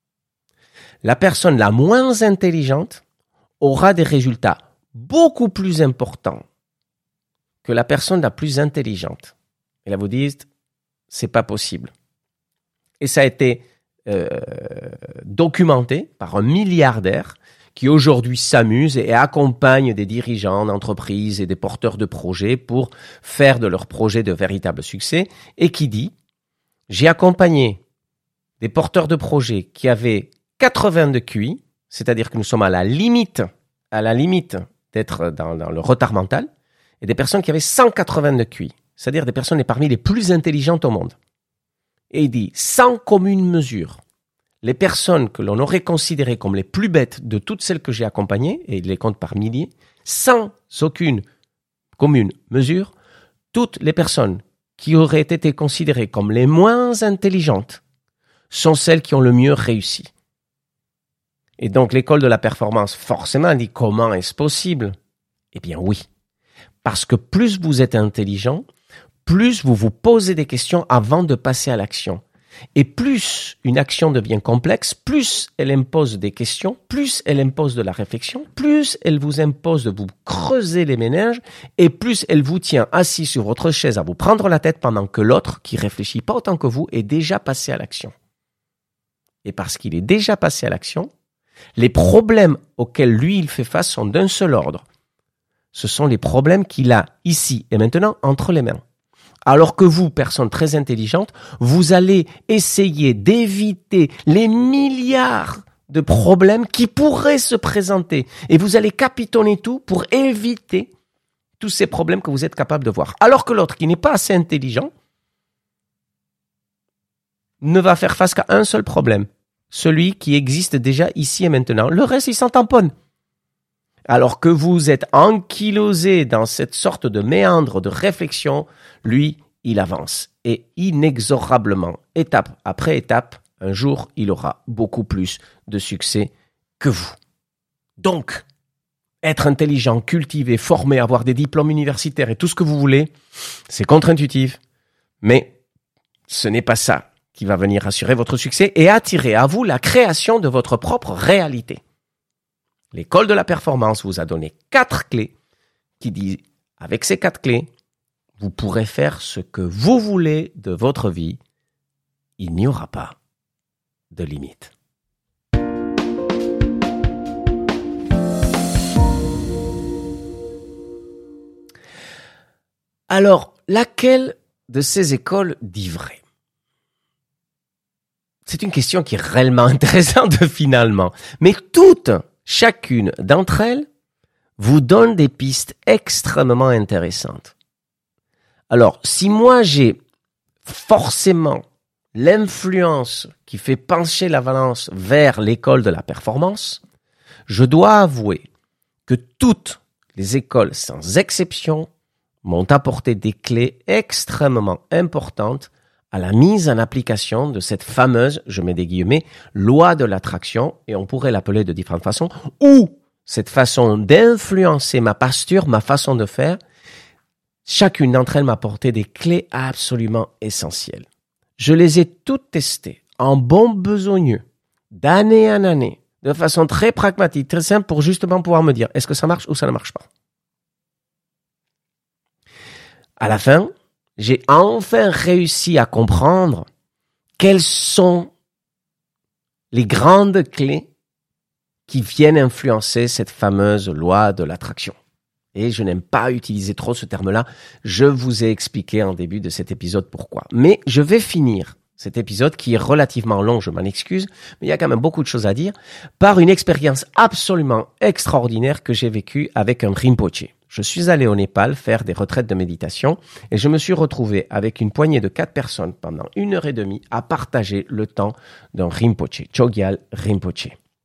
la personne la moins intelligente aura des résultats beaucoup plus importants que la personne la plus intelligente. Et là vous dites, c'est pas possible. Et ça a été euh, documenté par un milliardaire qui aujourd'hui s'amuse et accompagne des dirigeants d'entreprises et des porteurs de projets pour faire de leurs projets de véritables succès et qui dit « J'ai accompagné des porteurs de projets qui avaient quatre-vingts de Q I, c'est-à-dire que nous sommes à la limite, à la limite d'être dans, dans le retard mental, et des personnes qui avaient cent quatre-vingts de Q I, c'est-à-dire des personnes parmi les plus intelligentes au monde. » Et il dit « Sans commune mesure, les personnes que l'on aurait considérées comme les plus bêtes de toutes celles que j'ai accompagnées, et il les compte par milliers, sans aucune commune mesure, toutes les personnes qui auraient été considérées comme les moins intelligentes sont celles qui ont le mieux réussi. » Et donc l'école de la performance, forcément, dit comment est-ce possible ? Eh bien oui, parce que plus vous êtes intelligent, plus vous vous posez des questions avant de passer à l'action. Et plus une action devient complexe, plus elle impose des questions, plus elle impose de la réflexion, plus elle vous impose de vous creuser les méninges, et plus elle vous tient assis sur votre chaise à vous prendre la tête pendant que l'autre, qui réfléchit pas autant que vous, est déjà passé à l'action. Et parce qu'il est déjà passé à l'action, les problèmes auxquels lui il fait face sont d'un seul ordre. Ce sont les problèmes qu'il a ici et maintenant entre les mains. Alors que vous, personne très intelligente, vous allez essayer d'éviter les milliards de problèmes qui pourraient se présenter. Et vous allez capitonner tout pour éviter tous ces problèmes que vous êtes capable de voir. Alors que l'autre, qui n'est pas assez intelligent, ne va faire face qu'à un seul problème. Celui qui existe déjà ici et maintenant. Le reste, il s'en tamponne. Alors que vous êtes ankylosé dans cette sorte de méandre de réflexion, lui, il avance. Et inexorablement, étape après étape, un jour, il aura beaucoup plus de succès que vous. Donc, être intelligent, cultivé, formé, avoir des diplômes universitaires et tout ce que vous voulez, c'est contre-intuitif. Mais ce n'est pas ça qui va venir assurer votre succès et attirer à vous la création de votre propre réalité. L'école de la performance vous a donné quatre clés qui disent, avec ces quatre clés, vous pourrez faire ce que vous voulez de votre vie. Il n'y aura pas de limite. Alors, laquelle de ces écoles dit vrai ? C'est une question qui est réellement intéressante finalement. Mais toutes, chacune d'entre elles, vous donne des pistes extrêmement intéressantes. Alors, si moi j'ai forcément l'influence qui fait pencher la balance vers l'école de la performance, je dois avouer que toutes les écoles, sans exception, m'ont apporté des clés extrêmement importantes à la mise en application de cette fameuse, je mets des guillemets, loi de l'attraction, et on pourrait l'appeler de différentes façons, ou cette façon d'influencer ma posture, ma façon de faire. Chacune d'entre elles m'a apporté des clés absolument essentielles. Je les ai toutes testées en bon besogneux, d'année en année, de façon très pragmatique, très simple, pour justement pouvoir me dire est-ce que ça marche ou ça ne marche pas. À la fin, j'ai enfin réussi à comprendre quelles sont les grandes clés qui viennent influencer cette fameuse loi de l'attraction. Et je n'aime pas utiliser trop ce terme-là. Je vous ai expliqué en début de cet épisode pourquoi. Mais je vais finir cet épisode qui est relativement long, je m'en excuse, mais il y a quand même beaucoup de choses à dire, par une expérience absolument extraordinaire que j'ai vécue avec un Rinpoche. Je suis allé au Népal faire des retraites de méditation et je me suis retrouvé avec une poignée de quatre personnes pendant une heure et demie à partager le temps d'un Rinpoche, Chogyal Rinpoche.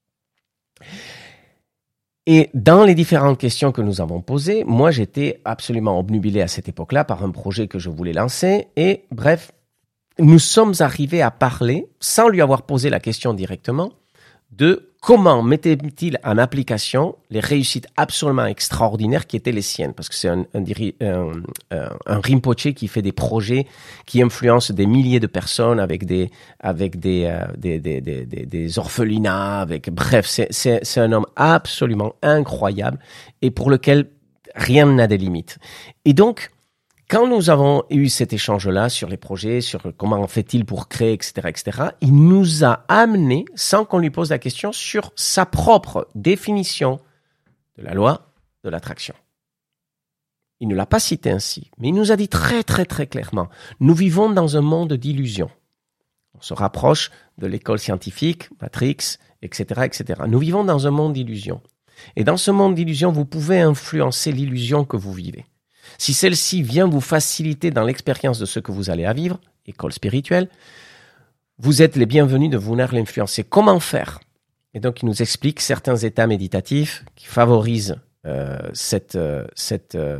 Et dans les différentes questions que nous avons posées, moi j'étais absolument obnubilé à cette époque-là par un projet que je voulais lancer et bref, nous sommes arrivés à parler, sans lui avoir posé la question directement, de comment mettait-il en application les réussites absolument extraordinaires qui étaient les siennes. Parce que c'est un, un, un, un, un Rinpoche qui fait des projets qui influencent des milliers de personnes avec des, avec des, euh, des, des, des, des, des orphelinats, avec, bref, c'est, c'est, c'est un homme absolument incroyable et pour lequel rien n'a des limites. Et donc, quand nous avons eu cet échange-là sur les projets, sur comment fait-il pour créer, et cetera, et cetera, il nous a amené, sans qu'on lui pose la question, sur sa propre définition de la loi de l'attraction. Il ne l'a pas cité ainsi, mais il nous a dit très, très, très clairement, nous vivons dans un monde d'illusions. On se rapproche de l'école scientifique, Matrix, et cetera, et cetera. Nous vivons dans un monde d'illusions. Et dans ce monde d'illusions, vous pouvez influencer l'illusion que vous vivez. Si celle-ci vient vous faciliter dans l'expérience de ce que vous allez à vivre, école spirituelle, vous êtes les bienvenus de venir l'influencer. Comment faire ? Et donc, il nous explique certains états méditatifs qui favorisent euh, cette, euh, cette, euh,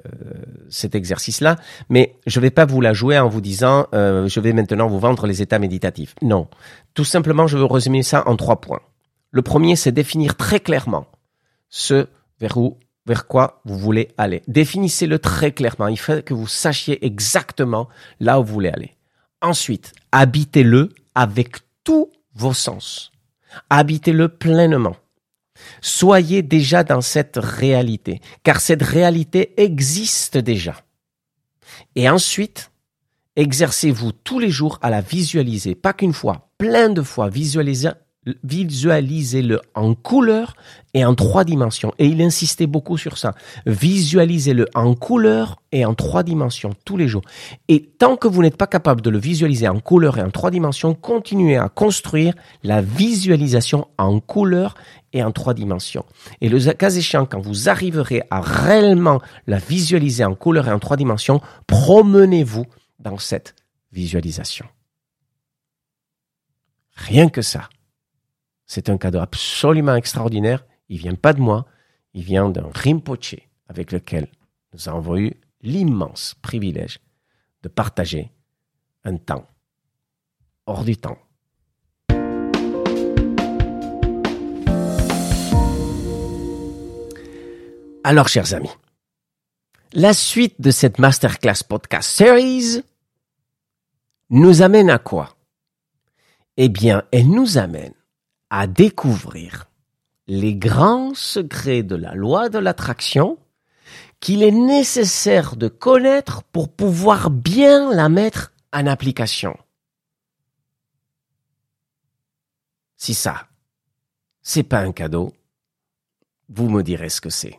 cet exercice-là. Mais je ne vais pas vous la jouer en vous disant euh, « je vais maintenant vous vendre les états méditatifs ». Non. Tout simplement, je veux résumer ça en trois points. Le premier, c'est définir très clairement ce vers où vers quoi vous voulez aller. Définissez-le très clairement. Il faut que vous sachiez exactement là où vous voulez aller. Ensuite, habitez-le avec tous vos sens. Habitez-le pleinement. Soyez déjà dans cette réalité, car cette réalité existe déjà. Et ensuite, exercez-vous tous les jours à la visualiser, pas qu'une fois, plein de fois, visualisez Visualisez-le en couleur et en trois dimensions. Et il insistait beaucoup sur ça. Visualisez-le en couleur et en trois dimensions tous les jours. Et tant que vous n'êtes pas capable de le visualiser en couleur et en trois dimensions, continuez à construire la visualisation en couleur et en trois dimensions. Et le cas échéant, quand vous arriverez à réellement la visualiser en couleur et en trois dimensions, promenez-vous dans cette visualisation. Rien que ça. C'est un cadeau absolument extraordinaire. Il vient pas de moi, il vient d'un Rinpoche avec lequel nous avons eu l'immense privilège de partager un temps hors du temps. Alors, chers amis, la suite de cette Masterclass Podcast Series nous amène à quoi ? Eh bien, elle nous amène à découvrir les grands secrets de la loi de l'attraction qu'il est nécessaire de connaître pour pouvoir bien la mettre en application. Si ça, c'est pas un cadeau, vous me direz ce que c'est.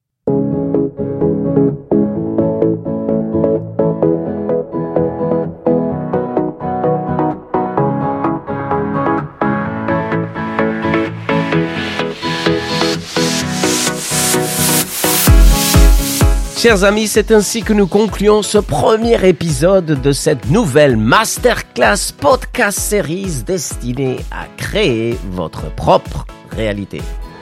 Chers amis, c'est ainsi que nous concluons ce premier épisode de cette nouvelle Masterclass Podcast Series destinée à créer votre propre réalité.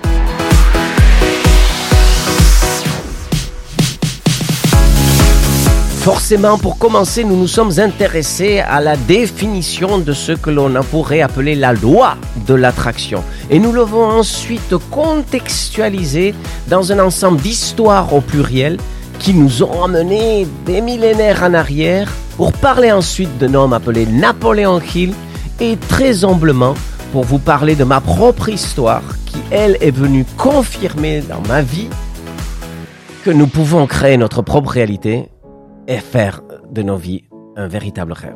Forcément, pour commencer, nous nous sommes intéressés à la définition de ce que l'on pourrait appeler la loi de l'attraction. Et nous l'avons ensuite contextualisé dans un ensemble d'histoires au pluriel qui nous ont amenés des millénaires en arrière pour parler ensuite d'un homme appelé Napoléon Hill et très humblement pour vous parler de ma propre histoire qui, elle, est venue confirmer dans ma vie que nous pouvons créer notre propre réalité et faire de nos vies un véritable rêve.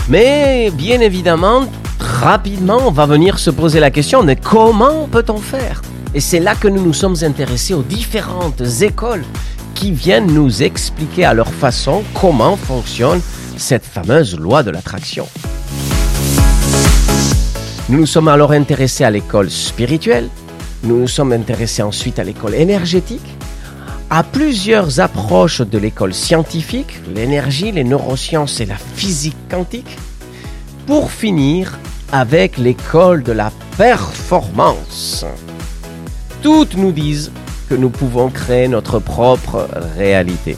Mais bien évidemment, rapidement, on va venir se poser la question de comment peut-on faire? Et c'est là que nous nous sommes intéressés aux différentes écoles qui viennent nous expliquer à leur façon comment fonctionne cette fameuse loi de l'attraction. Nous nous sommes alors intéressés à l'école spirituelle, nous nous sommes intéressés ensuite à l'école énergétique, à plusieurs approches de l'école scientifique, l'énergie, les neurosciences et la physique quantique, pour finir avec l'école de la performance. Toutes nous disent que nous pouvons créer notre propre réalité.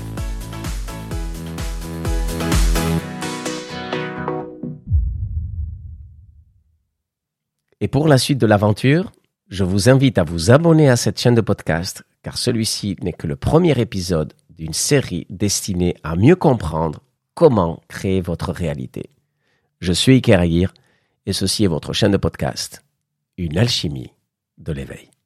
Et pour la suite de l'aventure, je vous invite à vous abonner à cette chaîne de podcast, car celui-ci n'est que le premier épisode d'une série destinée à mieux comprendre comment créer votre réalité. Je suis Iker Aguirre et ceci est votre chaîne de podcast, une alchimie de l'éveil.